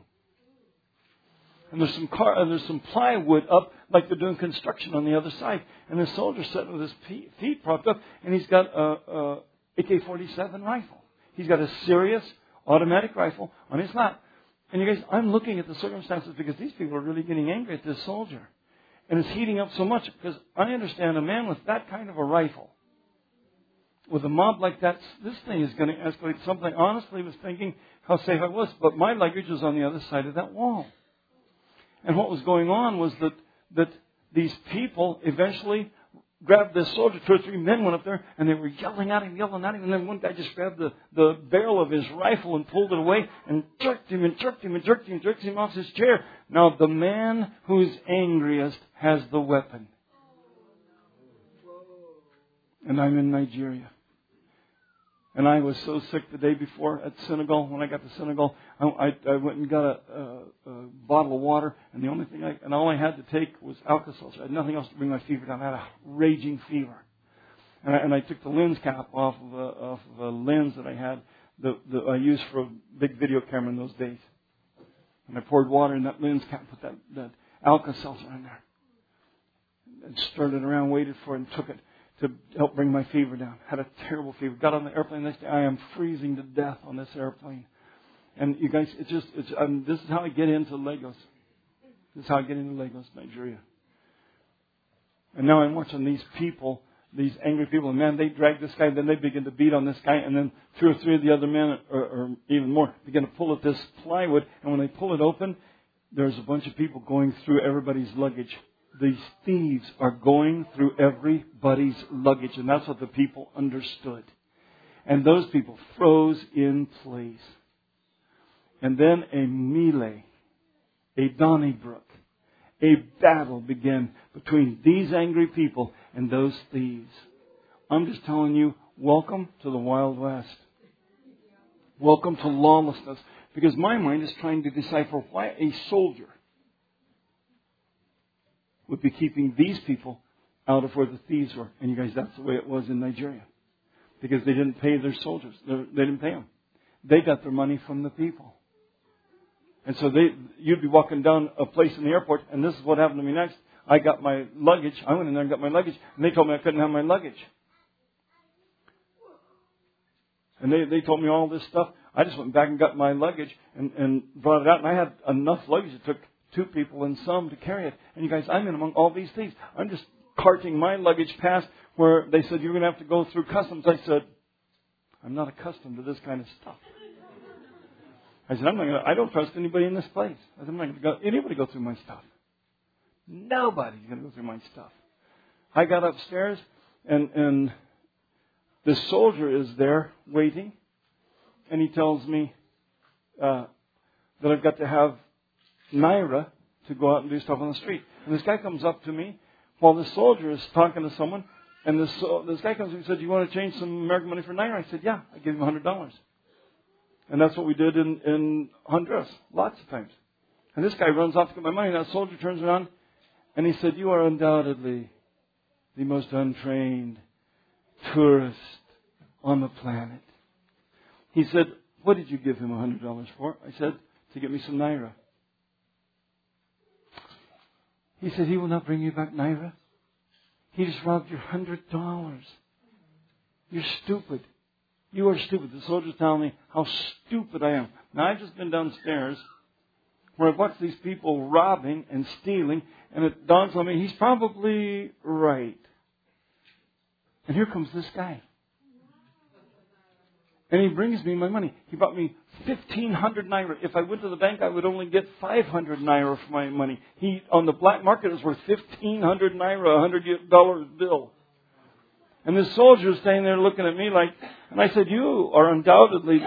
And there's some plywood up, like they're doing construction on the other side. And the soldier's sitting with his feet propped up, and he's got a AK-47 rifle. He's got a serious automatic rifle on his lap. And you guys, I'm looking at the circumstances because these people are really getting angry at this soldier. And it's heating up so much because I understand a man with that kind of a rifle, with a mob like that, this thing is going to escalate something. I honestly was thinking how safe I was, but my luggage was on the other side of that wall. And what was going on was that these people eventually grabbed this soldier. 2 or 3 men went up there, and they were yelling at him. And then one guy just grabbed the barrel of his rifle and pulled it away and jerked him off his chair. Now, the man who's angriest has the weapon. And I'm in Nigeria. And I was so sick the day before at Senegal. When I got to Senegal, I went and got a bottle of water, and the only thing all I had to take was Alka-Seltzer. I had nothing else to bring my fever down. I had a raging fever, and I took the lens cap off of a lens that I had that I used for a big video camera in those days, and I poured water in that lens cap, put that Alka-Seltzer in there, and stirred it around, waited for it, and took it to help bring my fever down. Had a terrible fever. Got on the airplane the next day. I am freezing to death on this airplane. And you guys, this is how I get into Lagos. This is how I get into Lagos, Nigeria. And now I'm watching these people, these angry people. And man, they drag this guy, then they begin to beat on this guy. And then 2 or 3 of the other men, or even more, begin to pull at this plywood. And when they pull it open, there's a bunch of people going through everybody's luggage. These thieves are going through everybody's luggage. And that's what the people understood. And those people froze in place. And then a melee, a Donnybrook, a battle began between these angry people and those thieves. I'm just telling you, welcome to the Wild West. Welcome to lawlessness. Because my mind is trying to decipher why a soldier would be keeping these people out of where the thieves were. And you guys, that's the way it was in Nigeria. Because they didn't pay their soldiers. They didn't pay them. They got their money from the people. And so you'd be walking down a place in the airport, and this is what happened to me next. I got my luggage. I went in there and got my luggage, and they told me I couldn't have my luggage. And they told me all this stuff. I just went back and got my luggage and brought it out, and I had enough luggage. It took 2 people and some to carry it. And you guys, I'm in among all these thieves. I'm just carting my luggage past where they said, you're going to have to go through customs. I said, I'm not accustomed to this kind of stuff. I said, I don't trust anybody in this place. I said, I'm not going to anybody go through my stuff. Nobody's going to go through my stuff. I got upstairs and the soldier is there waiting. And he tells me that I've got to have Naira to go out and do stuff on the street. And this guy comes up to me while the soldier is talking to someone. And this guy comes to me and said, do you want to change some American money for Naira? I said, yeah. I gave him $100. And that's what we did in Honduras lots of times. And this guy runs off to get my money. And that soldier turns around and he said, you are undoubtedly the most untrained tourist on the planet. He said, what did you give him $100 for? I said, to get me some Naira. He said, he will not bring you back Naira. He just robbed your $100. You're stupid. You are stupid. The soldier's telling me how stupid I am. Now, I've just been downstairs where I've watched these people robbing and stealing, and it dawns on me, he's probably right. And here comes this guy. And he brings me my money. He brought me 1,500 Naira. If I went to the bank, I would only get 500 Naira for my money. On the black market, it was worth 1,500 Naira, a $100 bill. And this soldier was standing there looking at me like, and I said, you are undoubtedly...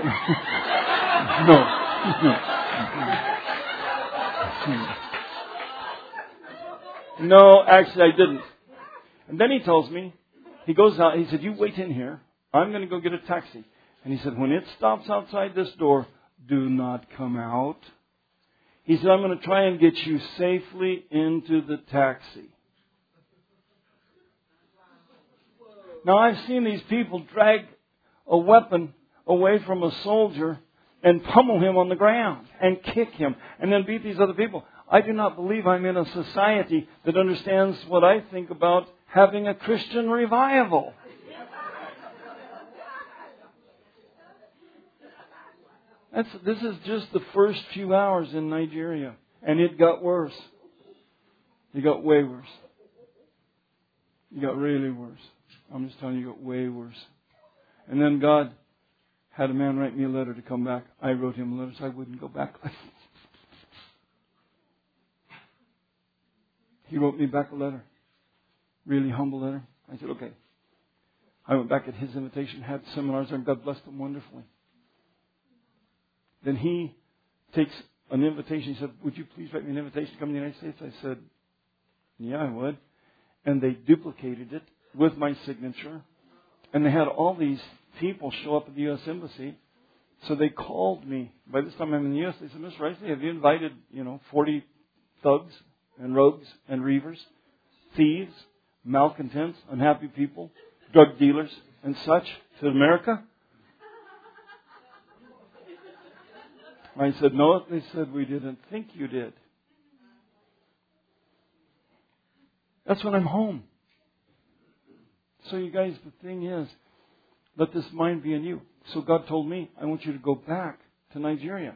No, actually I didn't. And then he tells me, he goes out, he said, you wait in here. I'm going to go get a taxi. And he said, when it stops outside this door, do not come out. He said, I'm going to try and get you safely into the taxi. Now, I've seen these people drag a weapon away from a soldier and pummel him on the ground and kick him and then beat these other people. I do not believe I'm in a society that understands what I think about having a Christian revival. This is just the first few hours in Nigeria. And it got worse. It got way worse. It got really worse. I'm just telling you, it got way worse. And then God had a man write me a letter to come back. I wrote him a letter so I wouldn't go back. He wrote me back a letter. Really humble letter. I said, okay. I went back at his invitation, had seminars, and God blessed him wonderfully. Then he takes an invitation. He said, would you please write me an invitation to come to the United States? I said, yeah, I would. And they duplicated it with my signature. And they had all these people show up at the U.S. Embassy. So they called me. By this time I'm in the U.S. They said, Mr. Risley, have you invited, 40 thugs and rogues and reavers, thieves, malcontents, unhappy people, drug dealers, and such to America? I said, no. They said, we didn't think you did. That's when I'm home. So you guys, the thing is, let this mind be in you. So God told me, I want you to go back to Nigeria.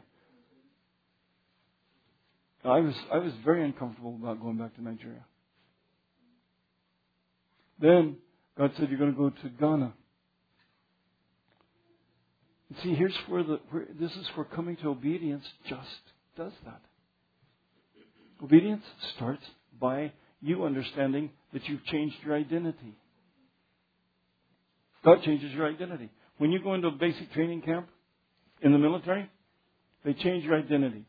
I was very uncomfortable about going back to Nigeria. Then God said, you're going to go to Ghana. And see, here's this is where coming to obedience just does that. Obedience starts by you understanding that you've changed your identity. God changes your identity. When you go into a basic training camp in the military, they change your identity.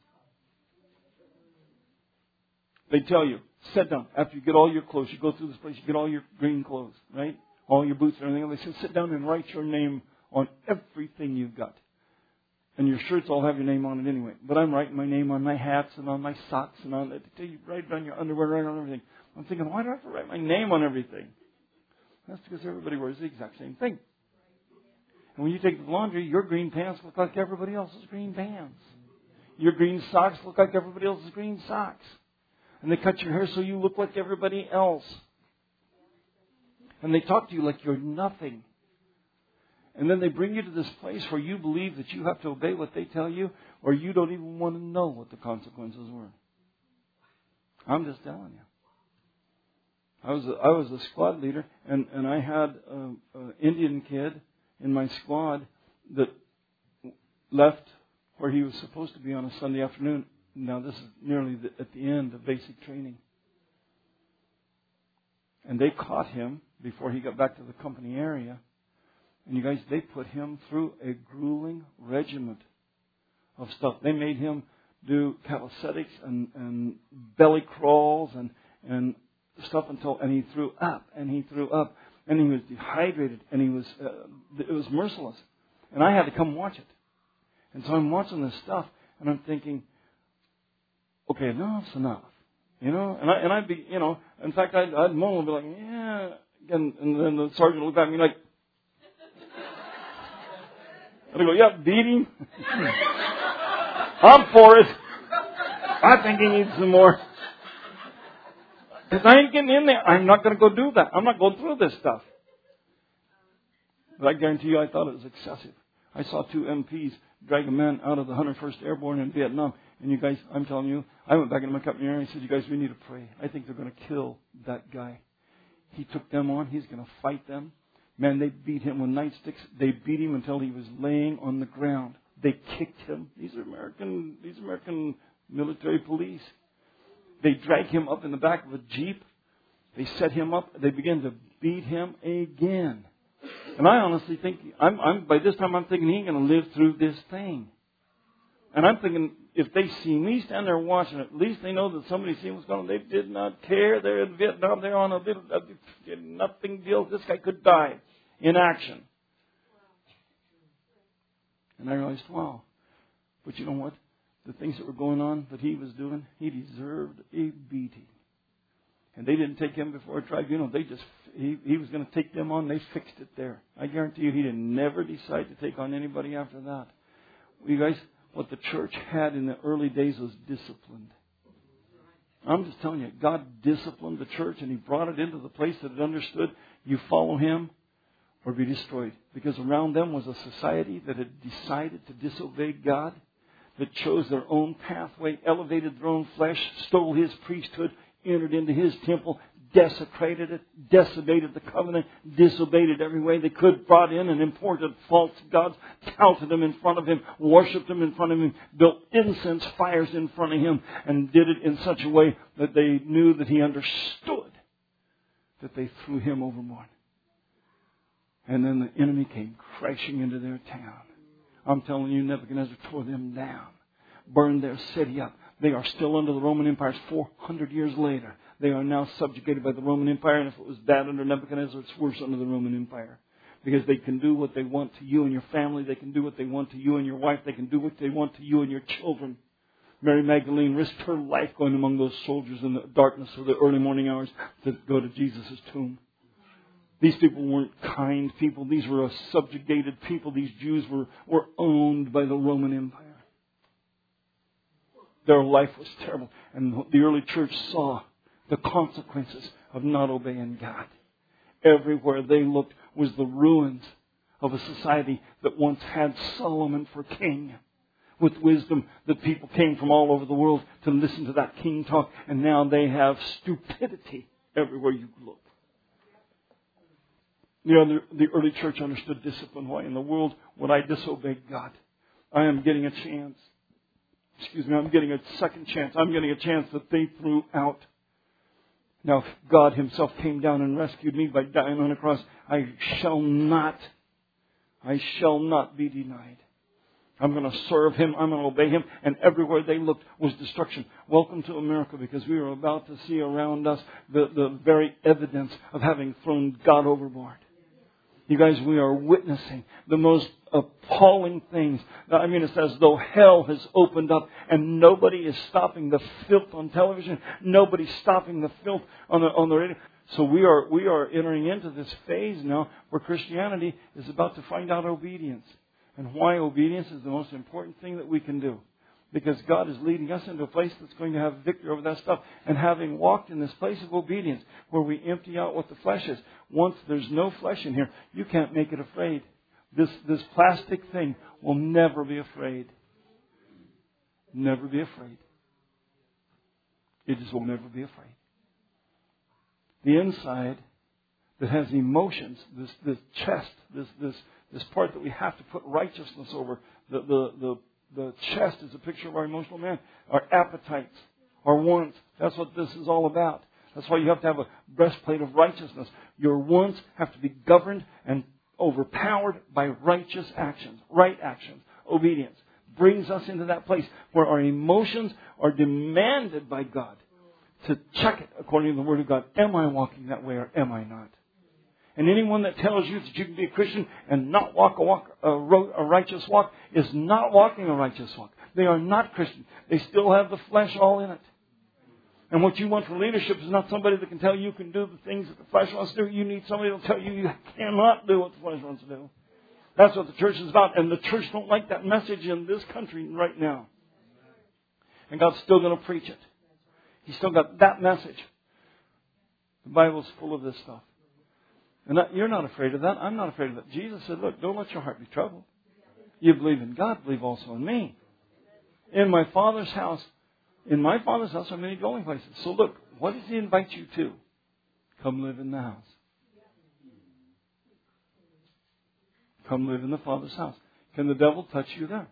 They tell you, sit down. After you get all your clothes, you go through this place, you get all your green clothes, right? All your boots and everything. They say, sit down and write your name on everything you've got. And your shirts all have your name on it anyway. But I'm writing my name on my hats and on my socks and on it. You write it on your underwear, right on everything. I'm thinking, why do I have to write my name on everything? That's because everybody wears the exact same thing. And when you take the laundry, your green pants look like everybody else's green pants. Your green socks look like everybody else's green socks. And they cut your hair so you look like everybody else. And they talk to you like you're nothing. And then they bring you to this place where you believe that you have to obey what they tell you, or you don't even want to know what the consequences were. I'm just telling you. I was a squad leader, and I had an Indian kid in my squad that left where he was supposed to be on a Sunday afternoon. Now, this is nearly at the end of basic training. And they caught him before he got back to the company area. And you guys, they put him through a grueling regiment of stuff. They made him do calisthenics and belly crawls and stuff and he threw up and he was dehydrated and it was merciless. And I had to come watch it. And so I'm watching this stuff and I'm thinking, okay, enough's enough. And I'd be, in fact, I'd moan and be like, yeah. And then the sergeant would look at me like, and I go, yeah, beat him. I'm for it. I think he needs some more. Because I ain't getting in there. I'm not going to go do that. I'm not going through this stuff. But I guarantee you, I thought it was excessive. I saw 2 MPs drag a man out of the 101st Airborne in Vietnam. And you guys, I'm telling you, I went back into my company area and said, you guys, we need to pray. I think they're going to kill that guy. He took them on. He's going to fight them. Man, they beat him with nightsticks. They beat him until he was laying on the ground. They kicked him. These are American military police. They drag him up in the back of a Jeep. They set him up. They begin to beat him again. And I honestly think, by this time I'm thinking he ain't going to live through this thing. And I'm thinking, if they see me stand there watching it, at least they know that somebody seen what's going on. They did not care. They're in Vietnam. They're on a nothing deal. This guy could die in action. And I realized, wow. But you know what? The things that were going on that he was doing, he deserved a beating. And they didn't take him before a tribunal. He was going to take them on. They fixed it there. I guarantee you he did never decide to take on anybody after that. You guys, what the church had in the early days was disciplined. I'm just telling you, God disciplined the church and He brought it into the place that it understood you follow Him or be destroyed. Because around them was a society that had decided to disobey God, that chose their own pathway, elevated their own flesh, stole His priesthood, entered into His temple, desecrated it, decimated the covenant, disobeyed it every way they could, brought in and imported false gods, touted them in front of Him, worshipped Him in front of Him, built incense fires in front of Him, and did it in such a way that they knew that He understood that they threw Him overboard. And then the enemy came crashing into their town. I'm telling you, Nebuchadnezzar tore them down, burned their city up. They are still under the Roman Empire 400 years later. They are now subjugated by the Roman Empire, and if it was bad under Nebuchadnezzar, it's worse under the Roman Empire. Because they can do what they want to you and your family. They can do what they want to you and your wife. They can do what they want to you and your children. Mary Magdalene risked her life going among those soldiers in the darkness of the early morning hours to go to Jesus' tomb. These people weren't kind people. These were a subjugated people. These Jews were owned by the Roman Empire. Their life was terrible. And the early church saw the consequences of not obeying God. Everywhere they looked was the ruins of a society that once had Solomon for king. With wisdom, that people came from all over the world to listen to that king talk. And now they have stupidity everywhere you look. The early church understood discipline. Why in the world would I disobey God? I am getting a chance. I'm getting a second chance. I'm getting a chance that they threw out. Now, if God Himself came down and rescued me by dying on a cross, I shall not be denied. I'm going to serve Him. I'm going to obey Him. And everywhere they looked was destruction. Welcome to America, because we are about to see around us the very evidence of having thrown God overboard. You guys, we are witnessing the most appalling things. I mean, it's as though hell has opened up and nobody is stopping the filth on television. Nobody's stopping the filth on the radio. So we are entering into this phase now where Christianity is about to find out obedience. And why obedience is the most important thing that we can do. Because God is leading us into a place that's going to have victory over that stuff. And having walked in this place of obedience where we empty out what the flesh is. Once there's no flesh in here, you can't make it afraid. This plastic thing will never be afraid. Never be afraid. It just will never be afraid. The inside that has emotions, this chest, this part that we have to put righteousness over, the chest is a picture of our emotional man. Our appetites, our wants. That's what this is all about. That's why you have to have a breastplate of righteousness. Your wants have to be governed and overpowered by righteous actions, right actions, obedience. Brings us into that place where our emotions are demanded by God to check it according to the Word of God. Am I walking that way or am I not? And anyone that tells you that you can be a Christian and not walk a righteous walk is not walking a righteous walk. They are not Christian. They still have the flesh all in it. And what you want for leadership is not somebody that can tell you can do the things that the flesh wants to do. You need somebody that will tell you cannot do what the flesh wants to do. That's what the church is about. And the church don't like that message in this country right now. And God's still going to preach it. He's still got that message. The Bible's full of this stuff. And you're not afraid of that. I'm not afraid of that. Jesus said, look, don't let your heart be troubled. You believe in God, believe also in me. In my Father's house are many dwelling places. So look, what does He invite you to? Come live in the house. Come live in the Father's house. Can the devil touch you there?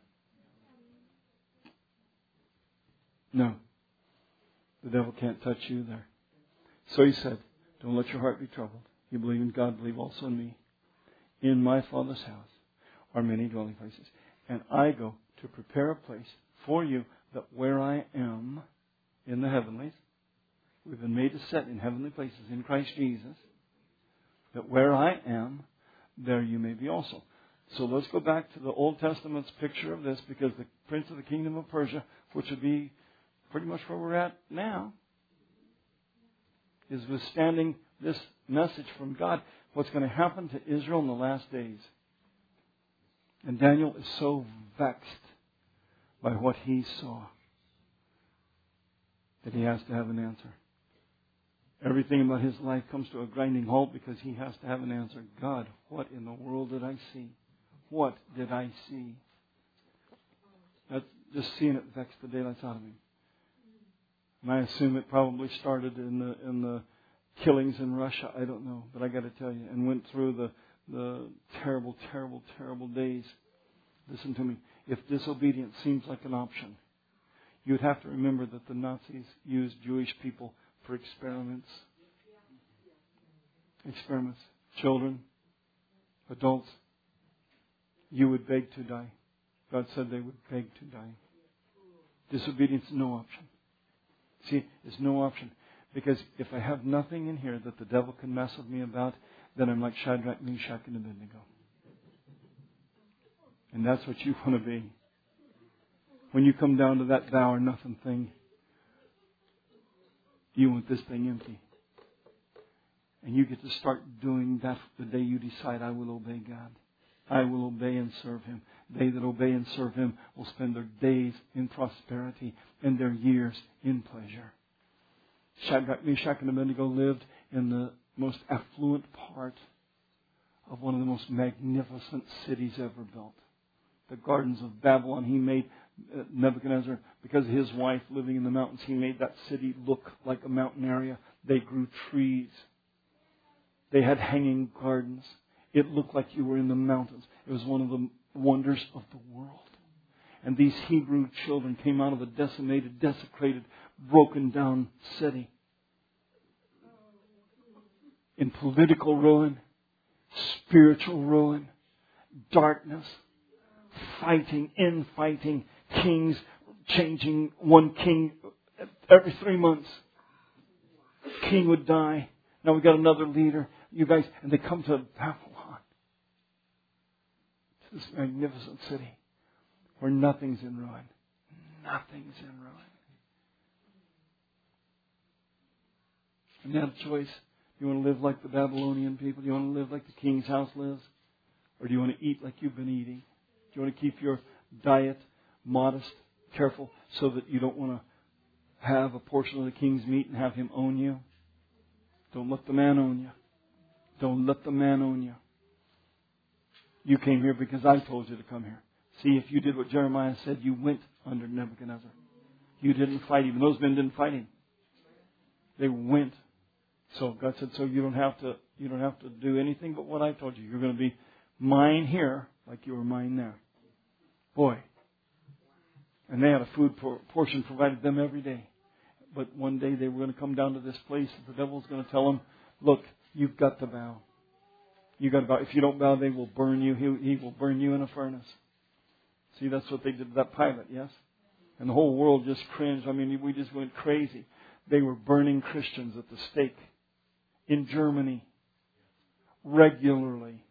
No. The devil can't touch you there. So He said, don't let your heart be troubled. You believe in God, believe also in me. In my Father's house are many dwelling places. And I go to prepare a place for you, that where I am in the heavenlies, we've been made to sit in heavenly places in Christ Jesus, that where I am, there you may be also. So let's go back to the Old Testament's picture of this, because the prince of the kingdom of Persia, which would be pretty much where we're at now, is withstanding this message from God, what's going to happen to Israel in the last days. And Daniel is so vexed by what he saw that he has to have an answer. Everything about his life comes to a grinding halt because he has to have an answer. God, what in the world did I see? What did I see? That's just seeing it vexed the daylights out of him. And I assume it probably started in the killings in Russia. I don't know, but I got to tell you, and went through the terrible, terrible, terrible days. Listen to me. If disobedience seems like an option, you'd have to remember that the Nazis used Jewish people for experiments. Experiments. Children, adults. You would beg to die. God said they would beg to die. Disobedience, no option. See, it's no option. Because if I have nothing in here that the devil can mess with me about, then I'm like Shadrach, Meshach, and Abednego. And that's what you want to be. When you come down to that thou or nothing thing, you want this thing empty. And you get to start doing that the day you decide, I will obey God. I will obey and serve Him. They that obey and serve Him will spend their days in prosperity and their years in pleasure. Shadrach, Meshach, and Abednego lived in the most affluent part of one of the most magnificent cities ever built. The gardens of Babylon. He made Nebuchadnezzar, because of his wife living in the mountains, he made that city look like a mountain area. They grew trees. They had hanging gardens. It looked like you were in the mountains. It was one of the wonders of the world. And these Hebrew children came out of a decimated, desecrated, broken down city. In political ruin, spiritual ruin, darkness, fighting, infighting, kings changing, one king every 3 months. King would die. Now we got another leader. You guys, and they come to Babylon, to this magnificent city where nothing's in ruin. Nothing's in ruin. And you have a choice. Do you want to live like the Babylonian people? Do you want to live like the king's house lives? Or do you want to eat like you've been eating? Do you want to keep your diet modest, careful, so that you don't want to have a portion of the king's meat and have him own you? Don't let the man own you. Don't let the man own you. You came here because I told you to come here. See, if you did what Jeremiah said, you went under Nebuchadnezzar. You didn't fight him. Those men didn't fight him. They went. So God said, so you don't have to do anything but what I told you. You're going to be mine here like you were mine there. Boy. And they had a food portion provided them every day. But one day they were going to come down to this place and the devil was going to tell them, look, you've got to bow. You've got to bow. If you don't bow, they will burn you. He will burn you in a furnace. See, that's what they did to that pilot, yes? And the whole world just cringed. I mean, we just went crazy. They were burning Christians at the stake in Germany regularly.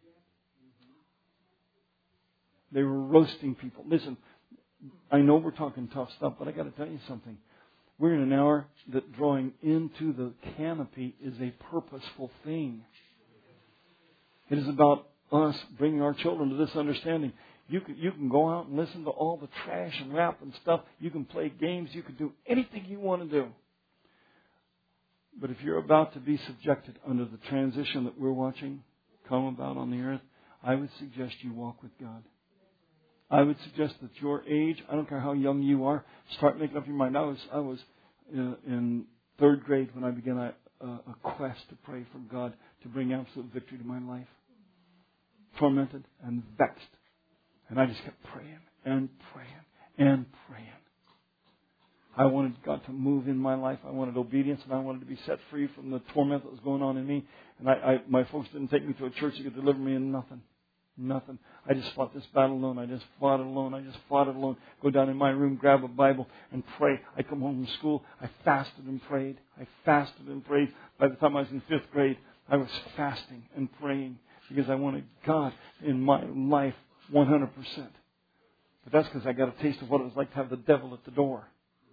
They were roasting people. Listen, I know we're talking tough stuff, but I got to tell you something. We're in an hour that drawing into the canopy is a purposeful thing. It is about us bringing our children to this understanding. You can go out and listen to all the trash and rap and stuff. You can play games. You can do anything you want to do. But if you're about to be subjected under the transition that we're watching come about on the earth, I would suggest you walk with God. I would suggest that your age, I don't care how young you are, start making up your mind. I was in third grade when I began a quest to pray for God to bring absolute victory to my life. Tormented and vexed. And I just kept praying and praying and praying. I wanted God to move in my life. I wanted obedience, and I wanted to be set free from the torment that was going on in me. And my folks didn't take me to a church that could deliver me in nothing. Nothing. I just fought this battle alone. I just fought it alone. Go down in my room, grab a Bible, and pray. I come home from school. I fasted and prayed. By the time I was in 5th grade, I was fasting and praying because I wanted God in my life 100%. But that's because I got a taste of what it was like to have the devil at the door.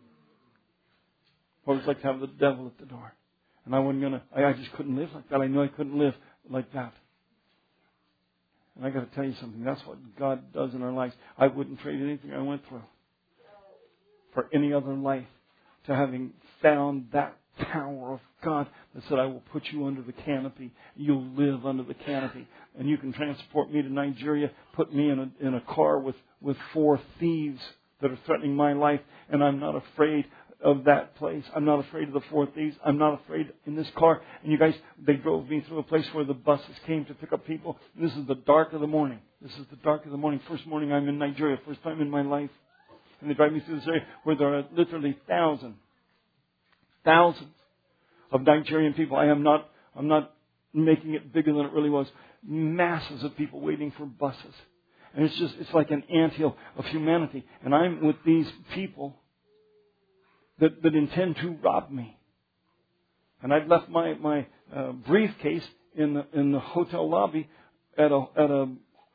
What it was like to have the devil at the door. And I just couldn't live like that. I knew I couldn't live like that. And I got to tell you something. That's what God does in our lives. I wouldn't trade anything I went through for any other life to having found that power of God that said, I will put you under the canopy. You'll live under the canopy. And you can transport me to Nigeria, put me in a car with 4 thieves that are threatening my life, and I'm not afraid of that place. I'm not afraid of the 4 thieves. I'm not afraid in this car. And you guys, they drove me through a place where the buses came to pick up people. And this is the dark of the morning. First morning I'm in Nigeria. First time in my life. And they drive me through this area where there are literally thousands of Nigerian people. I'm not making it bigger than it really was. Masses of people waiting for buses. And it's like an anthill of humanity. And I'm with these people that intend to rob me. And I'd left my briefcase in the hotel lobby at a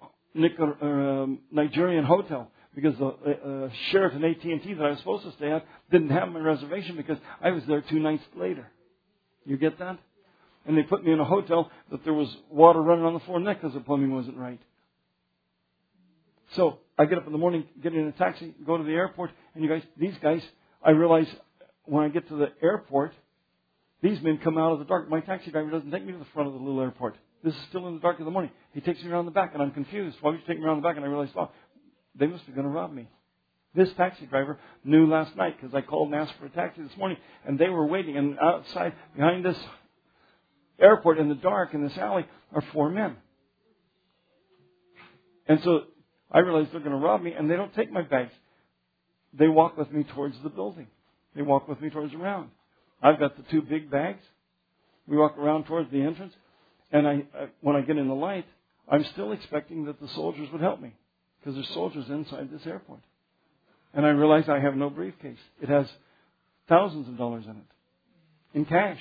Nigerian hotel, because the Sheraton AT&T that I was supposed to stay at didn't have my reservation because I was there 2 nights later. You get that? And they put me in a hotel that there was water running on the floor neck because the plumbing wasn't right. So I get up in the morning, get in a taxi, go to the airport, and these guys, I realize when I get to the airport, these men come out of the dark. My taxi driver doesn't take me to the front of the little airport. This is still in the dark of the morning. He takes me around the back, and I'm confused. Why would you take me around the back? And I realize, wow, they must be going to rob me. This taxi driver knew last night because I called and asked for a taxi this morning, and they were waiting. And outside, behind this airport in the dark, in this alley, are 4 men. And so I realize they're going to rob me, and they don't take my bags. They walk with me towards the building. They walk with me towards around. I've got the 2 big bags. We walk around towards the entrance. And when I get in the light, I'm still expecting that the soldiers would help me, because there's soldiers inside this airport. And I realize I have no briefcase. It has thousands of dollars in it, in cash.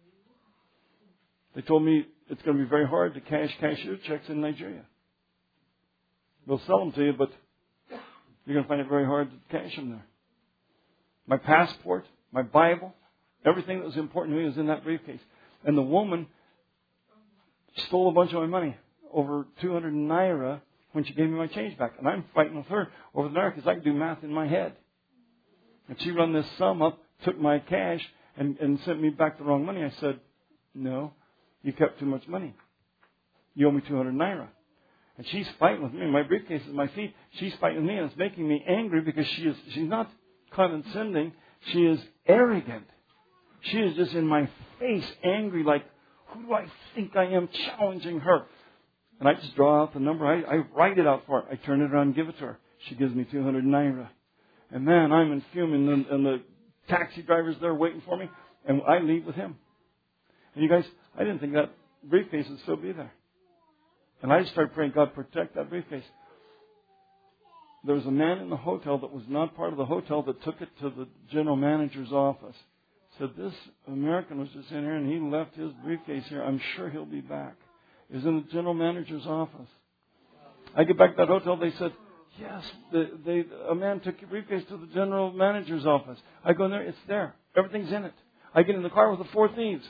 They told me it's going to be very hard to cash cashier checks in Nigeria. They'll sell them to you, but you're going to find it very hard to cash them there. My passport, my Bible, everything that was important to me was in that briefcase. And the woman stole a bunch of my money, over 200 naira, when she gave me my change back. And I'm fighting with her over the naira because I can do math in my head. And she run this sum up, took my cash, and sent me back the wrong money. I said, no, you kept too much money. You owe me 200 naira. And she's fighting with me. My briefcase is at my feet. She's fighting with me, and it's making me angry because she's not condescending. She is arrogant. She is just in my face, angry, like, who do I think I am, challenging her? And I just draw out the number. I write it out for her. I turn it around and give it to her. She gives me 200 naira. And man, I'm in fuming, and the taxi driver's there waiting for me, and I leave with him. And you guys, I didn't think that briefcase would still be there. And I just started praying, God, protect that briefcase. There was a man in the hotel that was not part of the hotel that took it to the general manager's office. Said, this American was just in here and he left his briefcase here. I'm sure he'll be back. It was in the general manager's office. I get back to that hotel. They said, yes, a man took your briefcase to the general manager's office. I go in there. It's there. Everything's in it. I get in the car with the 4 thieves.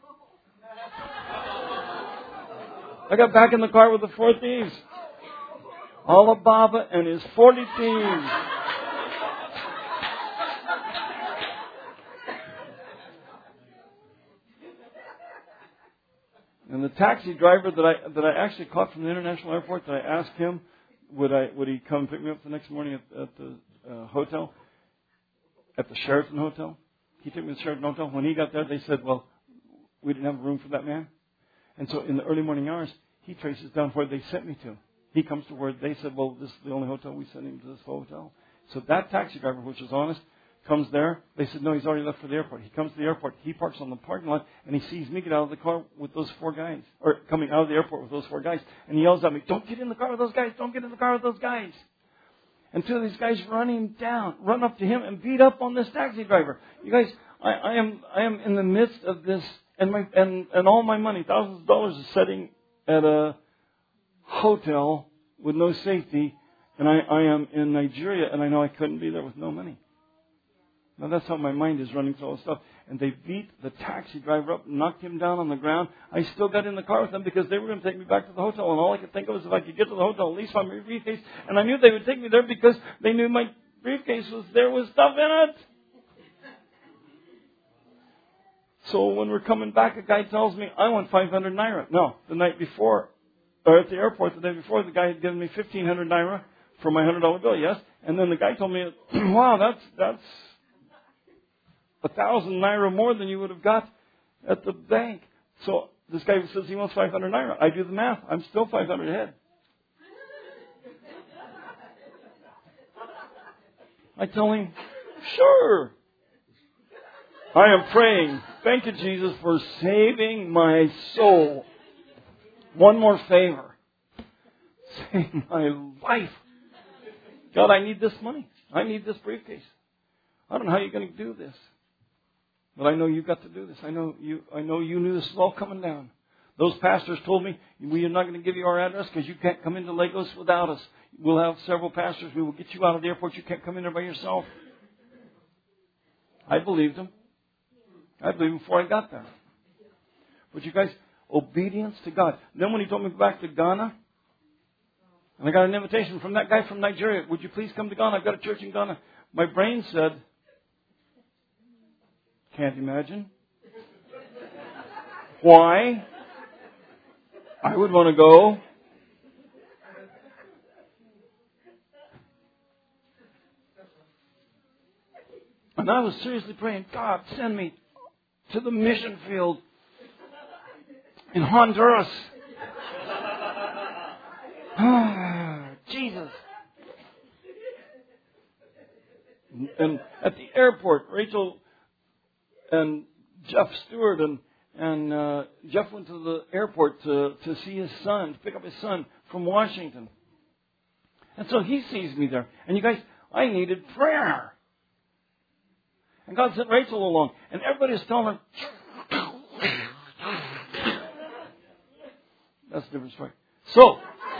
I got back in the car with the 4 thieves. Alibaba and his 40 thieves. And the taxi driver that I actually caught from the international airport, that I asked him, would he come pick me up the next morning at the hotel, at the Sheraton Hotel? He took me to the Sheraton Hotel. When he got there, they said, well, we didn't have room for that man. And so in the early morning hours, he traces down where they sent me to. He comes to where they said, well, this is the only hotel. We sent him to this hotel. So that taxi driver, which is honest, comes there. They said, no, he's already left for the airport. He comes to the airport. He parks on the parking lot, and he sees me get out of the car with those 4 guys, or coming out of the airport with those 4 guys. And he yells at me, don't get in the car with those guys. Don't get in the car with those guys. And 2 of these guys run up to him and beat up on this taxi driver. You guys, I am in the midst of this, and all my money, thousands of dollars, is sitting at a hotel with no safety, and I am in Nigeria, and I know I couldn't be there with no money. Now that's how my mind is running through all this stuff. And they beat the taxi driver up, knocked him down on the ground. I still got in the car with them because they were going to take me back to the hotel. And all I could think of was if I could get to the hotel, at least find my briefcase. And I knew they would take me there because they knew my briefcase was there with stuff in it. So when we're coming back, a guy tells me, I want 500 naira. No, the night before, or at the airport the day before, the guy had given me 1,500 naira for my $100 bill, yes. And then the guy told me, wow, that's 1,000 naira more than you would have got at the bank. So this guy says he wants 500 naira. I do the math. I'm still 500 ahead. I tell him, sure. I am praying. Thank you, Jesus, for saving my soul. One more favor. Save my life. God, I need this money. I need this briefcase. I don't know how you're going to do this. But I know you got to do this. I know you knew this was all coming down. Those pastors told me, we are not going to give you our address because you can't come into Lagos without us. We'll have several pastors. We will get you out of the airport. You can't come in there by yourself. I believed them. I believed them before I got there. But you guys, obedience to God. Then when he told me to go back to Ghana, and I got an invitation from that guy from Nigeria, would you please come to Ghana? I've got a church in Ghana. My brain said, can't imagine. Why? I would want to go. And I was seriously praying, God, send me to the mission field in Honduras. Jesus. And at the airport, Rachel and Jeff Stewart and Jeff went to the airport to see his son, to pick up his son from Washington. And so he sees me there. And you guys, I needed prayer. And God sent Rachel along. And everybody was telling her, that's a different story. So,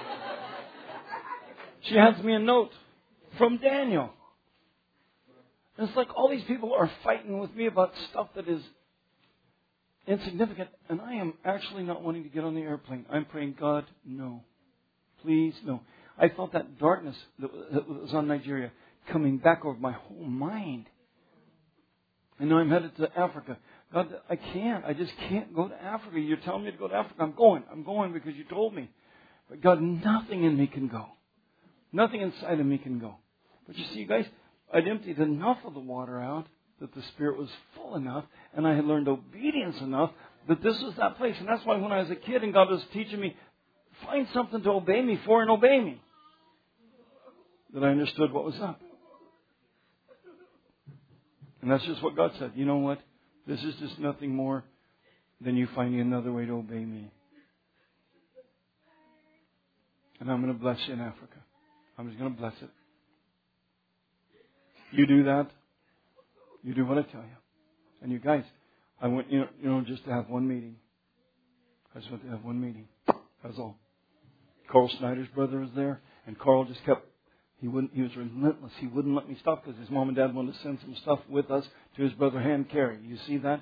she hands me a note from Daniel. And it's like all these people are fighting with me about stuff that is insignificant. And I am actually not wanting to get on the airplane. I'm praying, God, no. Please, no. I felt that darkness that was on Nigeria coming back over my whole mind. And now I'm headed to Africa. God, I can't. I just can't go to Africa. You're telling me to go to Africa. I'm going. I'm going because you told me. But God, nothing in me can go. Nothing inside of me can go. But you see, you guys, I'd emptied enough of the water out that the Spirit was full enough, and I had learned obedience enough that this was that place. And that's why when I was a kid and God was teaching me, find something to obey me for and obey me, that I understood what was up. And that's just what God said. You know what? This is just nothing more than you finding another way to obey me. And I'm going to bless you in Africa. I'm just going to bless it. You do that. You do what I tell you. And you guys, I went, just to have one meeting. I just went to have one meeting. That's all. Carl Snyder's brother was there, and Carl just kept, he was relentless. He wouldn't let me stop because his mom and dad wanted to send some stuff with us to his brother Han Carey. You see that?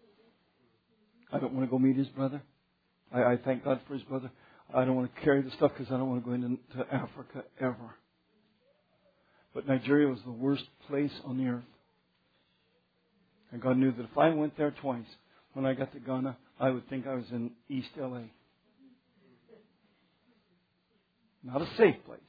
I don't want to go meet his brother. I thank God for his brother. I don't want to carry the stuff because I don't want to go into Africa ever. But Nigeria was the worst place on the earth. And God knew that if I went there twice, when I got to Ghana, I would think I was in East LA. Not a safe place,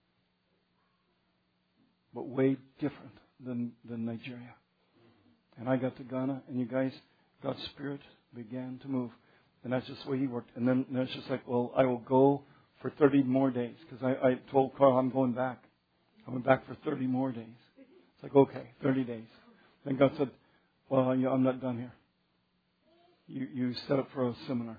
but way different than Nigeria. And I got to Ghana, and you guys, God's Spirit began to move. And that's just the way He worked. And then it's just like, well, I will go for 30 more days. Because I told Carl I'm going back. I went back for 30 more days. It's like, okay, 30 days. Then God said, well, I'm not done here. You set up for a seminar.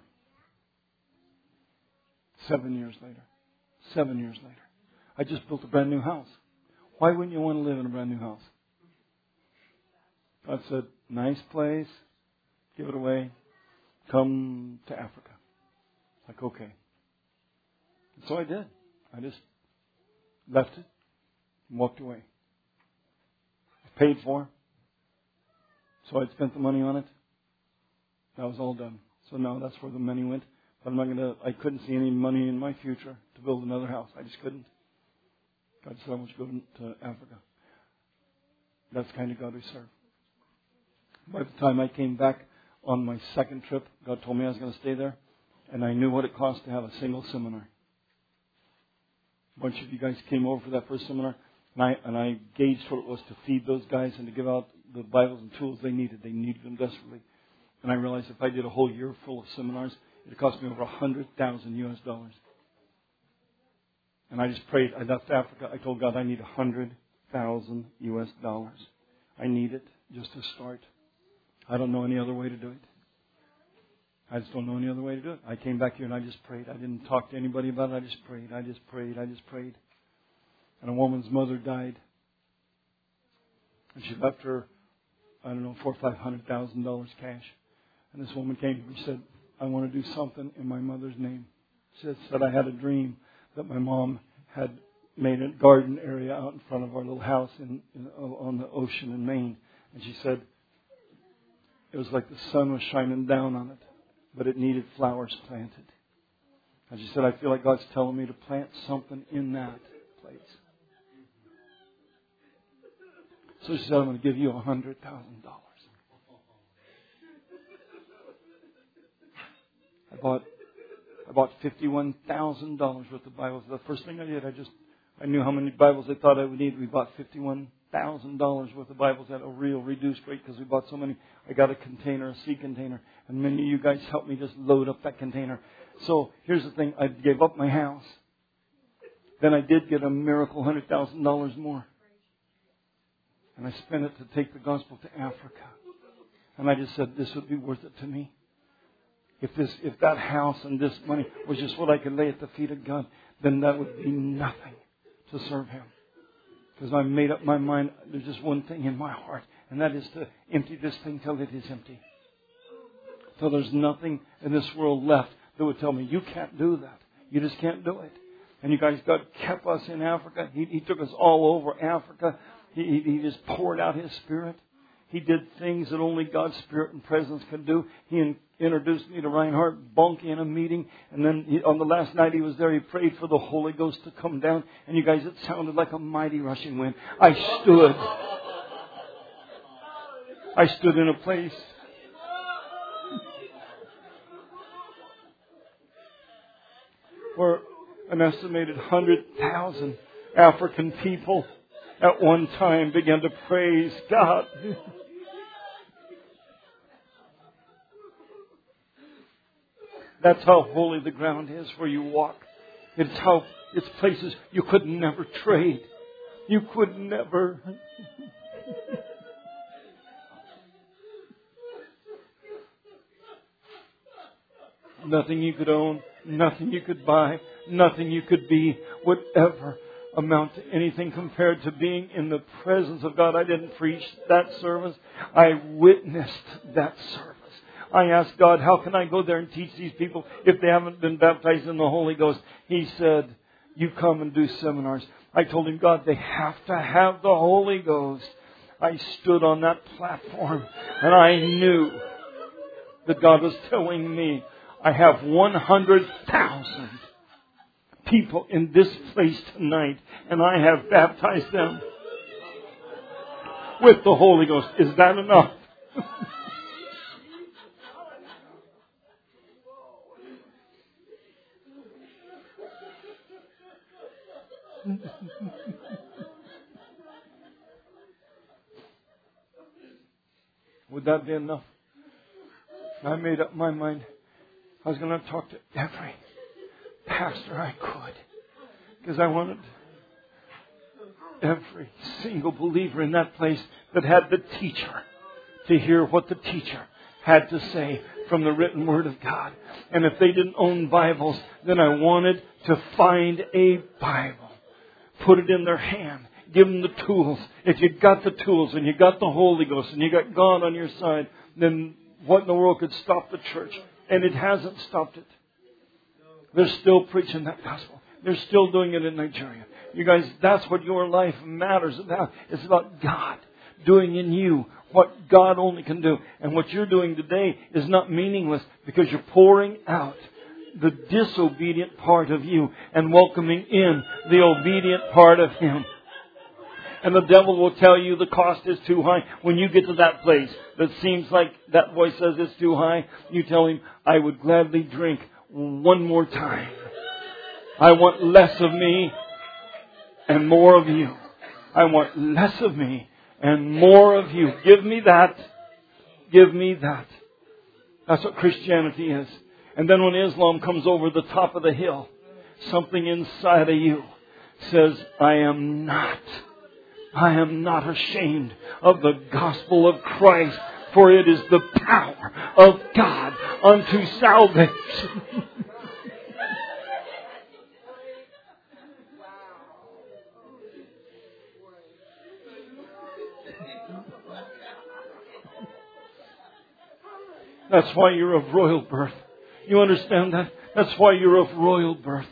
7 years later. 7 years later. I just built a brand new house. Why wouldn't you want to live in a brand new house? God said, nice place. Give it away. Come to Africa. Like, okay. And so I did. I just left it and walked away. I paid for. So I'd spent the money on it. That was all done. So now that's where the money went. But I couldn't see any money in my future to build another house. I just couldn't. God said, I want you to go to Africa. That's the kind of God we serve. By the time I came back on my second trip, God told me I was going to stay there. And I knew what it cost to have a single seminar. A bunch of you guys came over for that first seminar. And I gauged what it was to feed those guys and to give out the Bibles and tools they needed. They needed them desperately. And I realized if I did a whole year full of seminars, it would cost me over $100,000 US. And I just prayed. I left Africa. I told God I need $100,000 US. I need it just to start. I don't know any other way to do it. I just don't know any other way to do it. I came back here and I just prayed. I didn't talk to anybody about it. I just prayed. I just prayed. I just prayed. And a woman's mother died. And she left her I don't know, $400,000 or $500,000 cash. And this woman came to me and said, I want to do something in my mother's name. She said I had a dream that my mom had made a garden area out in front of our little house on the ocean in Maine. And she said it was like the sun was shining down on it, but it needed flowers planted. And she said, I feel like God's telling me to plant something in that place. So she said, I'm going to give you $100,000. I bought $51,000 worth of Bibles. The first thing I did, I knew how many Bibles I thought I would need. We bought $51,000 worth of Bibles at a real reduced rate because we bought so many. I got a container, a sea container, and many of you guys helped me just load up that container. So here's the thing. I gave up my house. Then I did get a miracle $100,000 more. And I spent it to take the gospel to Africa. And I just said, this would be worth it to me. If that house and this money was just what I could lay at the feet of God, then that would be nothing to serve Him. Because I made up my mind, there's just one thing in my heart, and that is to empty this thing till it is empty. So there's nothing in this world left that would tell me, you can't do that. You just can't do it. And you guys, God kept us in Africa. He took us all over Africa. He just poured out His Spirit. He did things that only God's Spirit and presence could do. He introduced me to Reinhard Bonnke in a meeting. And then on the last night he was there, he prayed for the Holy Ghost to come down. And you guys, it sounded like a mighty rushing wind. I stood in a place where an estimated 100,000 African people at one time began to praise God. That's how holy the ground is where you walk. It's places you could never trade. You could never. Nothing you could own, nothing you could buy, nothing you could be would ever amount to anything compared to being in the presence of God. I didn't preach that service. I witnessed that service. I asked God, how can I go there and teach these people if they haven't been baptized in the Holy Ghost? He said, you come and do seminars. I told him, God, they have to have the Holy Ghost. I stood on that platform and I knew that God was telling me, I have 100,000 people in this place tonight, and I have baptized them with the Holy Ghost. Is that enough? Would that be enough? I made up my mind. I was going to talk to every pastor I could, because I wanted every single believer in that place that had the teacher to hear what the teacher had to say from the written Word of God. And if they didn't own Bibles, then I wanted to find a Bible, put it in their hand, give them the tools. If you got the tools and you got the Holy Ghost and you got God on your side, then what in the world could stop the church? And it hasn't stopped it. They're still preaching that gospel. They're still doing it in Nigeria. You guys, that's what your life matters about. It's about God doing in you what God only can do. And what you're doing today is not meaningless because you're pouring out the disobedient part of you and welcoming in the obedient part of Him. And the devil will tell you the cost is too high. When you get to that place that seems like that voice says it's too high, you tell him, I would gladly drink one more time. I want less of me and more of you. I want less of me and more of you. Give me that. Give me that. That's what Christianity is. And then when Islam comes over the top of the hill, something inside of you says, I am not ashamed of the gospel of Christ, for it is the power of God unto salvation. That's why you're of royal birth. You understand that? That's why you're of royal birth.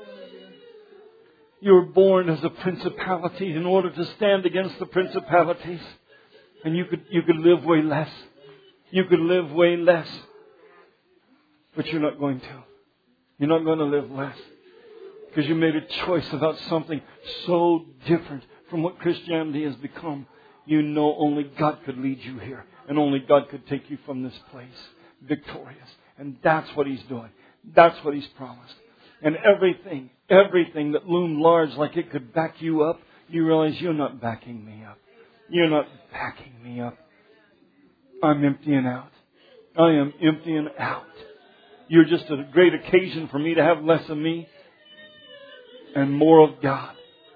You were born as a principality in order to stand against the principalities. And you could live way less. You could live way less. But you're not going to. You're not going to live less. Because you made a choice about something so different from what Christianity has become. You know only God could lead you here. And only God could take you from this place victorious. And that's what He's doing. That's what He's promised. And everything that loomed large like it could back you up, you realize you're not backing me up. You're not backing me up. I'm emptying out. I am emptying out. You're just a great occasion for me to have less of me and more of God.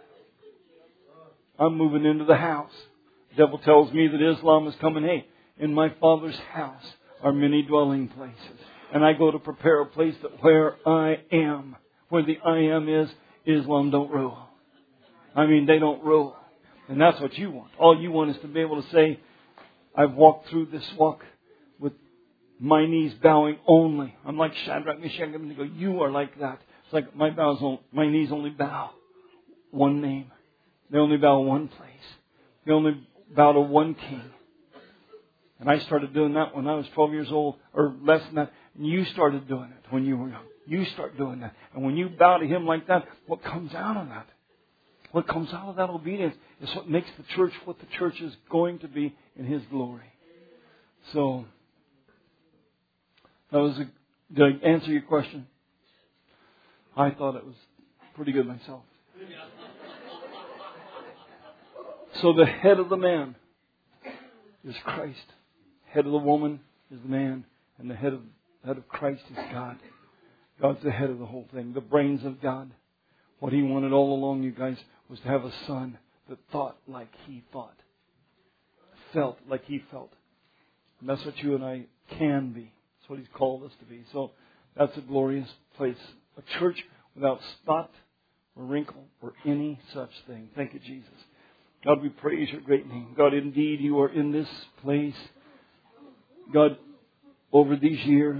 I'm moving into the house. The devil tells me that Islam is coming. Hey, in my Father's house are many dwelling places. And I go to prepare a place that where I am, where the I am is, Islam don't rule. I mean, they don't rule. And that's what you want. All you want is to be able to say, I've walked through this walk with my knees bowing only. I'm like Shadrach, Meshach, and Abednego. You are like that. It's like my knees only bow one name. They only bow one place. They only bow to one king. And I started doing that when I was 12 years old, or less than that. And you started doing it when you were young. You start doing that. And when you bow to Him like that, what comes out of that? What comes out of that obedience is what makes the church what the church is going to be in His glory. So, did I answer your question? I thought it was pretty good myself. So the head of the man is Christ. Head of the woman is the man. And the head of Christ is God. God's the head of the whole thing. The brains of God. What He wanted all along, you guys, was to have a son that thought like He thought. Felt like He felt. And that's what you and I can be. That's what He's called us to be. So that's a glorious place. A church without spot or wrinkle or any such thing. Thank you, Jesus. God, we praise Your great name. God, indeed, You are in this place. God, over these years,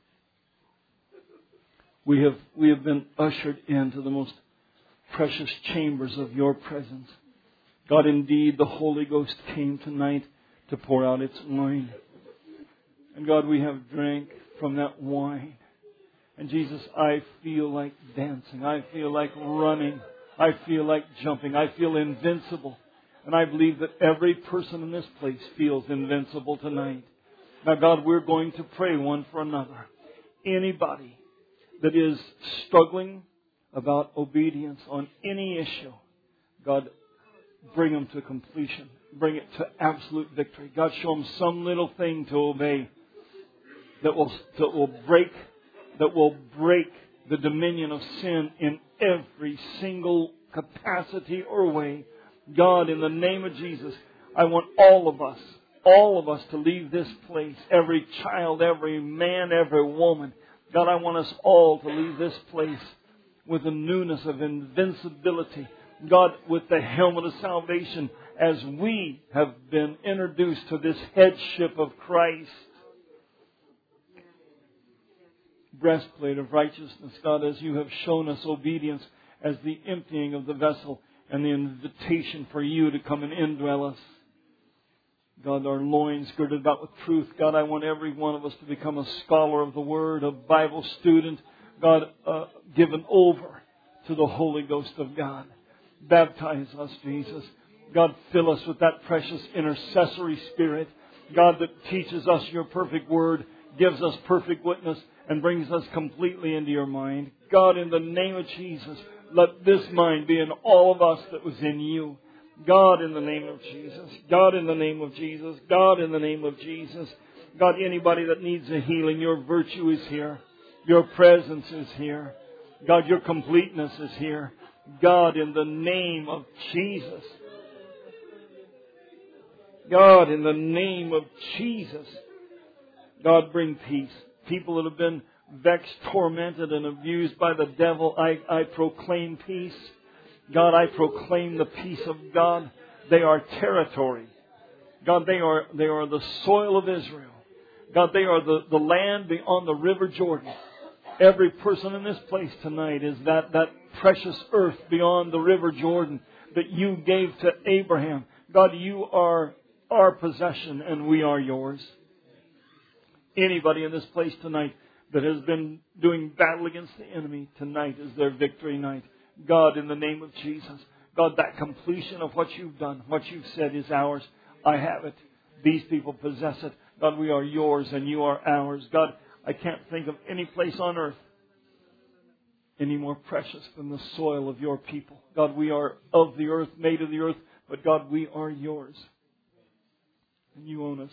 we have been ushered into the most precious chambers of Your presence. God, indeed, the Holy Ghost came tonight to pour out its wine. And God, we have drank from that wine. And Jesus, I feel like dancing. I feel like running. I feel like jumping. I feel invincible. And I believe that every person in this place feels invincible tonight. Now, God, we're going to pray one for another. Anybody that is struggling about obedience on any issue, God, bring them to completion. Bring it to absolute victory. God, show them some little thing to obey that will break the dominion of sin in every single capacity or way. God, in the name of Jesus, I want all of us to leave this place. Every child, every man, every woman. God, I want us all to leave this place with a newness of invincibility. God, with the helmet of salvation as we have been introduced to this headship of Christ. Breastplate of righteousness, God, as You have shown us obedience as the emptying of the vessel and the invitation for You to come and indwell us. God, our loins girded about with truth. God, I want every one of us to become a scholar of the Word, a Bible student. God, given over to the Holy Ghost of God. Baptize us, Jesus. God, fill us with that precious intercessory spirit. God, that teaches us Your perfect Word, gives us perfect witness, and brings us completely into Your mind. God, in the name of Jesus, let this mind be in all of us that was in You. God, in the name of Jesus. God, in the name of Jesus. God, in the name of Jesus. God, anybody that needs a healing, Your virtue is here. Your presence is here. God, Your completeness is here. God, in the name of Jesus. God, in the name of Jesus. God, bring peace. People that have been vexed, tormented, and abused by the devil, I proclaim peace. God, I proclaim the peace of God. They are territory. God, they are the soil of Israel. God, they are the land beyond the river Jordan. Every person in this place tonight is that precious earth beyond the river Jordan that you gave to Abraham. God, you are our possession and we are yours. Anybody in this place tonight that has been doing battle against the enemy, tonight is their victory night. God, in the name of Jesus, God, that completion of what you've done, what you've said is ours. I have it. These people possess it. God, we are yours and you are ours. God, I can't think of any place on earth any more precious than the soil of your people. God, we are of the earth, made of the earth, but God, we are yours. And you own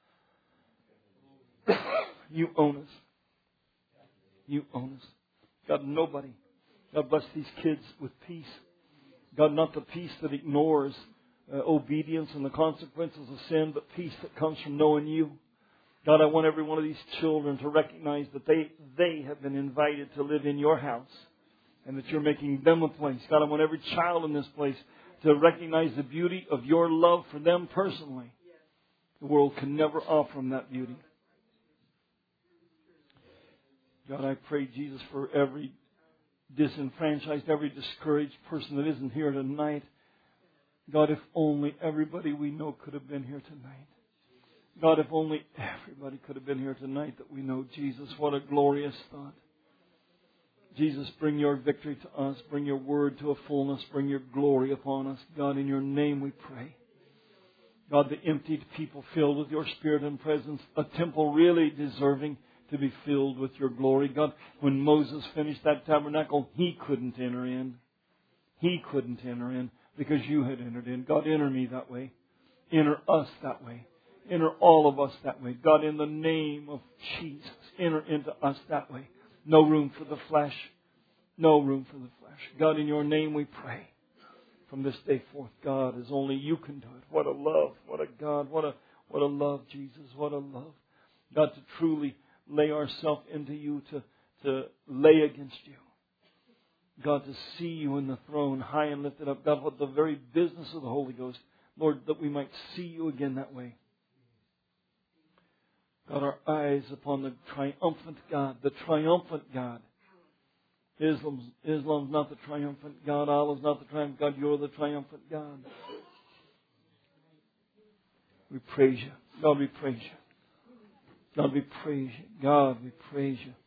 us. You own us. You own us. God, nobody. God, bless these kids with peace. God, not the peace that ignores obedience and the consequences of sin, but peace that comes from knowing you. God, I want every one of these children to recognize that they have been invited to live in your house and that you're making them a place. God, I want every child in this place to recognize the beauty of your love for them personally. The world can never offer them that beauty. God, I pray, Jesus, for every disenfranchised, every discouraged person that isn't here tonight. God, if only everybody we know could have been here tonight. God, if only everybody could have been here tonight that we know Jesus. What a glorious thought. Jesus, bring your victory to us. Bring your word to a fullness. Bring your glory upon us. God, in your name we pray. God, the emptied people filled with your spirit and presence. A temple really deserving to be filled with your glory. God, when Moses finished that tabernacle, he couldn't enter in. He couldn't enter in because you had entered in. God, enter me that way. Enter us that way. Enter all of us that way. God, in the name of Jesus, enter into us that way. No room for the flesh. No room for the flesh. God, in your name we pray. From this day forth, God, as only you can do it. What a love. What a God. What a love, Jesus. What a love. God, to truly lay ourselves into you, to lay against you. God, to see you in the throne, high and lifted up. God, what the very business of the Holy Ghost. Lord, that we might see you again that way. God, our eyes upon the triumphant God, the triumphant God. Islam's not the triumphant God. Allah's not the triumphant God. You're the triumphant God. We praise you. God, we praise you. God, we praise you. God, we praise you.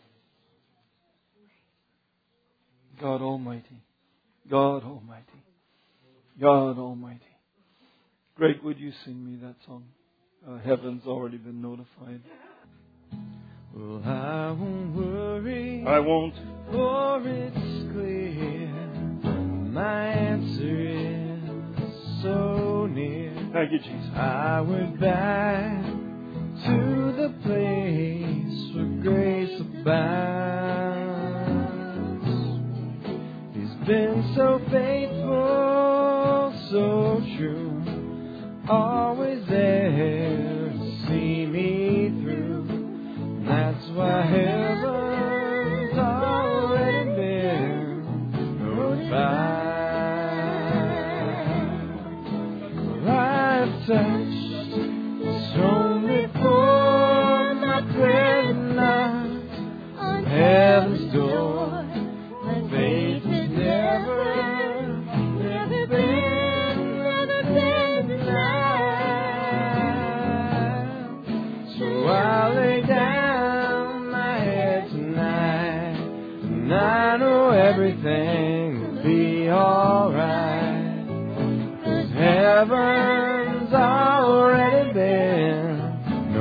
God Almighty. God Almighty. God Almighty. Greg, would you sing me that song? Heaven's already been notified. Well, I won't worry. I won't. For it's clear. My answer is so near. Thank you, Jesus. I went back to the place where grace abounds. He's been so faithful, so true. Always there to see me through. That's why heaven's already been notified. For I've touched the throne before, my prayer knocked on heaven's door. My faith has never been. I'll lay down my head tonight, and I know everything will be alright, 'cause heaven's already been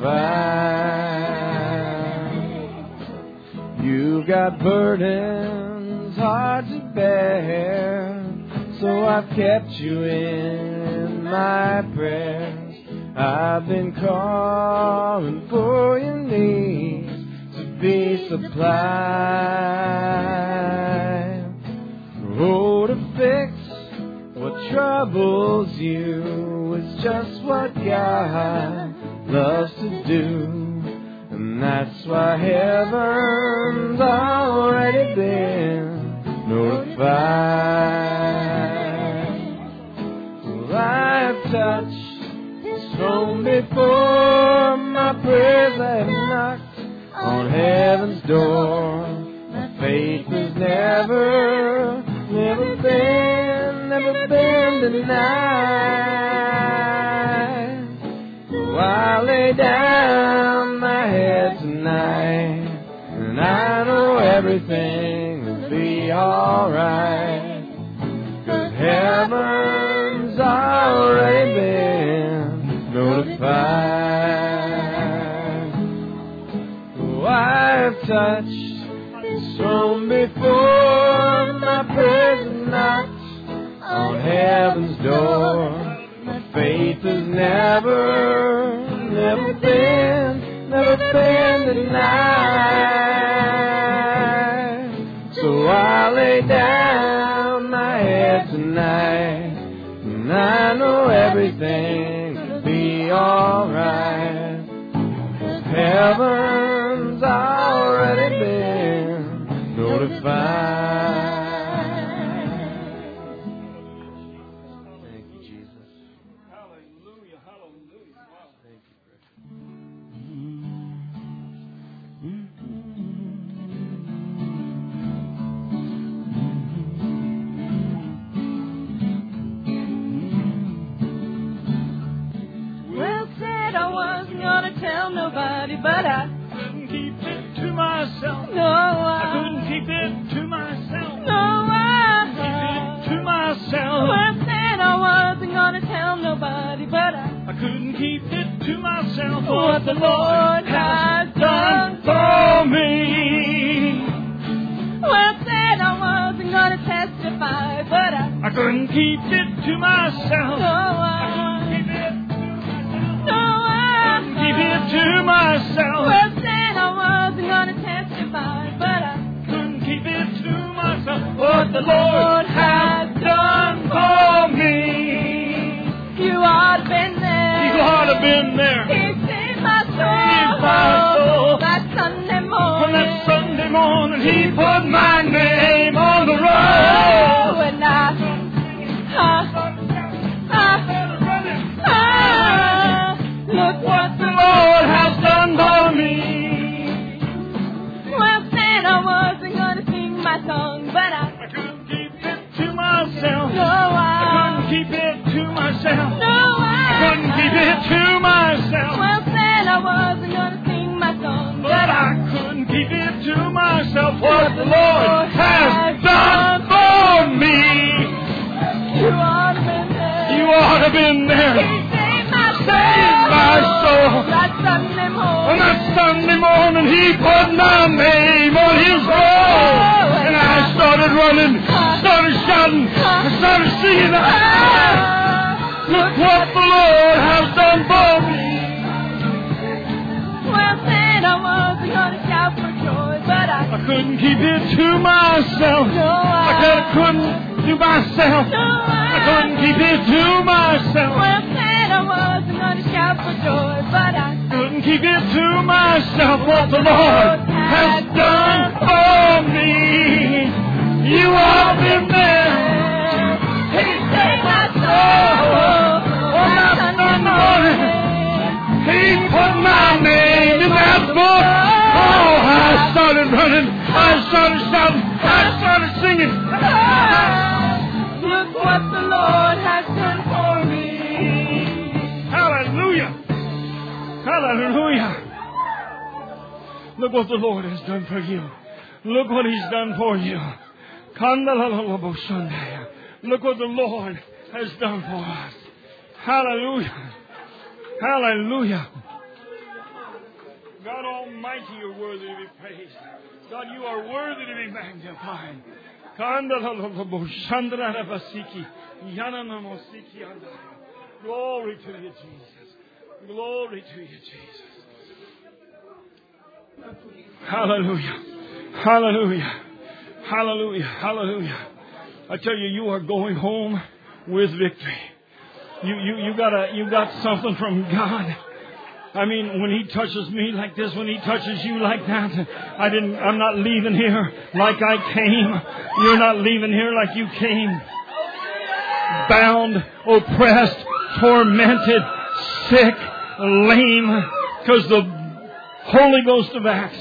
notified. You got burdens hard to bear, so I've kept you in my prayers. I've been calling for your needs to be supplied. Oh, to fix what troubles you is just what God loves to do. And that's why heaven's already been notified. Well, I've touched throne before, my my prayers have knocked on heaven's door. My faith has never been denied. So I lay down my head tonight, and I know everything will be alright. 'Cause heaven's already been notified. Oh, I've touched the throne before, my prayers have knocked on heaven's door. My faith has never been denied. So I lay down my head tonight, and I know everything will be alright. 'Cause heaven's already been notified. Thank you, Jesus. Hallelujah, hallelujah. Wow. Thank you, precious. Well, said I wasn't gonna tell nobody, but I Couldn't keep it to myself. know I couldn't keep it to myself. Keep it to myself. Well, said I wasn't gonna tell nobody, but I couldn't keep it to myself. what the Lord has done for me. Well, said I wasn't gonna testify, but I couldn't keep it to myself. Keep it to myself. Well, said I wasn't gonna testify, but I Couldn't keep it to myself. What the Lord has done for me. You ought to been there. You ought to been there. He saved my soul. Saved my soul. That Sunday On morning. that Sunday morning, He put my name on the roll. Oh, and look what The Lord has done for me. Well, said I wasn't gonna sing my song, but I I couldn't keep it to myself. know I couldn't keep it to myself. Couldn't keep it to myself. Well, said I wasn't gonna sing my song, But I couldn't keep it to myself. What the Lord has done for me. you ought to been there. You ought to have been there. He saved my soul. Saved my soul. That Sunday On morning. that Sunday morning, He put my name on His roll. And I started running, started shouting, I started singing. Look what the Lord has done for me. Well, said I wasn't gonna shout for joy, but I I couldn't keep it to myself. I couldn't to myself. I couldn't keep it to myself. Well, said I wasn't gonna shout for joy, but I Couldn't keep it to myself. What the Lord has done for me. You all been there. He saved my soul. On that Sunday morning, He put my name in that book. Oh, I started running. I started shouting. I started singing. Look what the Lord has done for me. Hallelujah. Hallelujah. Look what the Lord has done for you. Look what He's done for you. Look what the Lord has done for us. Hallelujah. Hallelujah. God Almighty, you're worthy to be praised. God, you are worthy to be magnified. Glory to you, Jesus. Glory to you, Jesus. Hallelujah. Hallelujah. Hallelujah. Hallelujah. I tell you, you are going home with victory. You got something from God. I mean, when He touches me like this, when He touches you like that, I'm not leaving here like I came. You're not leaving here like you came. Bound, oppressed, tormented, sick, lame. Because the Holy Ghost of Acts,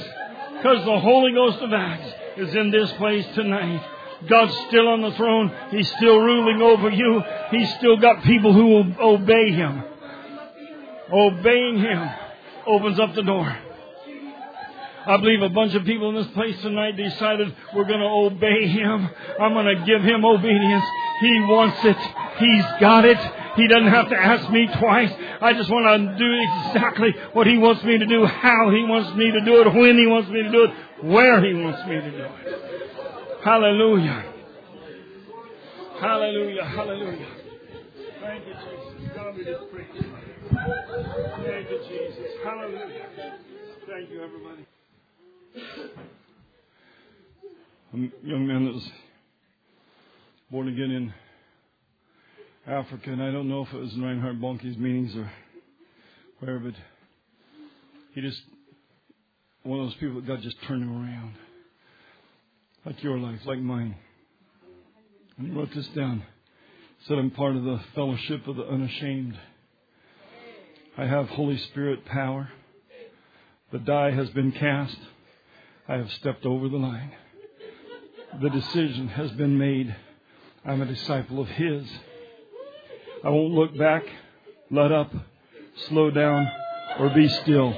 is in this place tonight. God's still on the throne. He's still ruling over you. He's still got people who will obey Him. Obeying Him opens up the door. I believe a bunch of people in this place tonight decided we're going to obey Him. I'm going to give Him obedience. He wants it. He's got it. He doesn't have to ask me twice. I just want to do exactly what He wants me to do, how He wants me to do it, when He wants me to do it, where He wants me to do it. Hallelujah. Hallelujah. Hallelujah. Thank you, Jesus. God, we just praise You. Thank you, Jesus. Hallelujah. Thank you, everybody. A young man that was born again in Africa, and I don't know if it was in Reinhard Bonnke's meetings or where, but he just, one of those people that God just turned him around. Like your life, like mine. And he wrote this down. He said, I'm part of the fellowship of the unashamed. I have Holy Spirit power. The die has been cast. I have stepped over the line. The decision has been made. I'm a disciple of His. I won't look back, let up, slow down, or be still.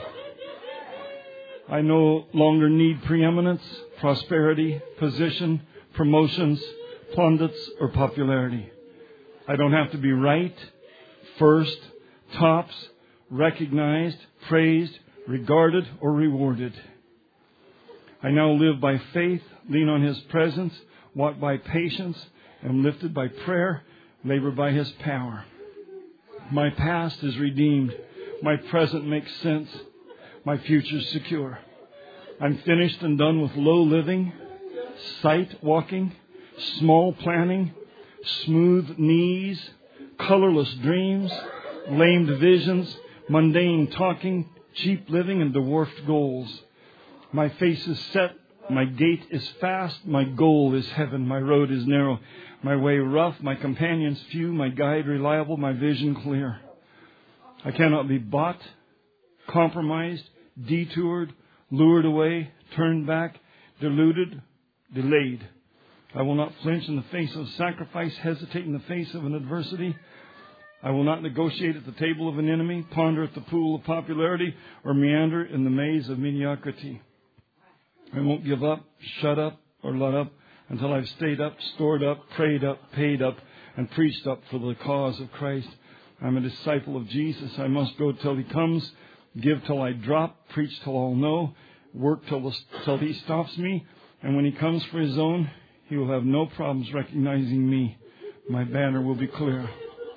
I no longer need preeminence, prosperity, position, promotions, plaudits, or popularity. I don't have to be right, first, tops, recognized, praised, regarded, or rewarded. I now live by faith, lean on His presence, walk by patience, am lifted by prayer, labor by His power. My past is redeemed. My present makes sense. My future is secure. I'm finished and done with low living, sight walking, small planning, smooth knees, colorless dreams, lamed visions, mundane talking, cheap living, and dwarfed goals. My face is set, my gait is fast, my goal is heaven, my road is narrow, my way rough, my companions few, my guide reliable, my vision clear. I cannot be bought, compromised, detoured, lured away, turned back, deluded, delayed. I will not flinch in the face of sacrifice, hesitate in the face of an adversity. I will not negotiate at the table of an enemy, ponder at the pool of popularity, or meander in the maze of mediocrity. I won't give up, shut up, or let up until I've stayed up, stored up, prayed up, paid up, and preached up for the cause of Christ. I'm a disciple of Jesus. I must go till He comes, give till I drop, preach till all know, work till He stops me, and when He comes for His own, He will have no problems recognizing me. My banner will be clear.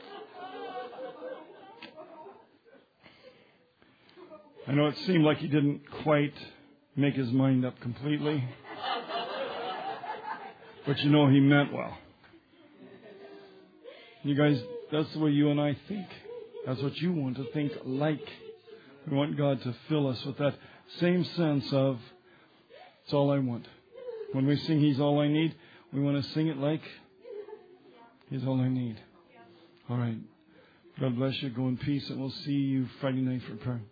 I know it seemed like he didn't quite make his mind up completely, but you know he meant well. You guys, that's the way you and I think. That's what you want to think like. We want God to fill us with that same sense of, it's all I want. When we sing He's all I need, we want to sing it like He's all I need. All right. God bless you. Go in peace, and we'll see you Friday night for prayer.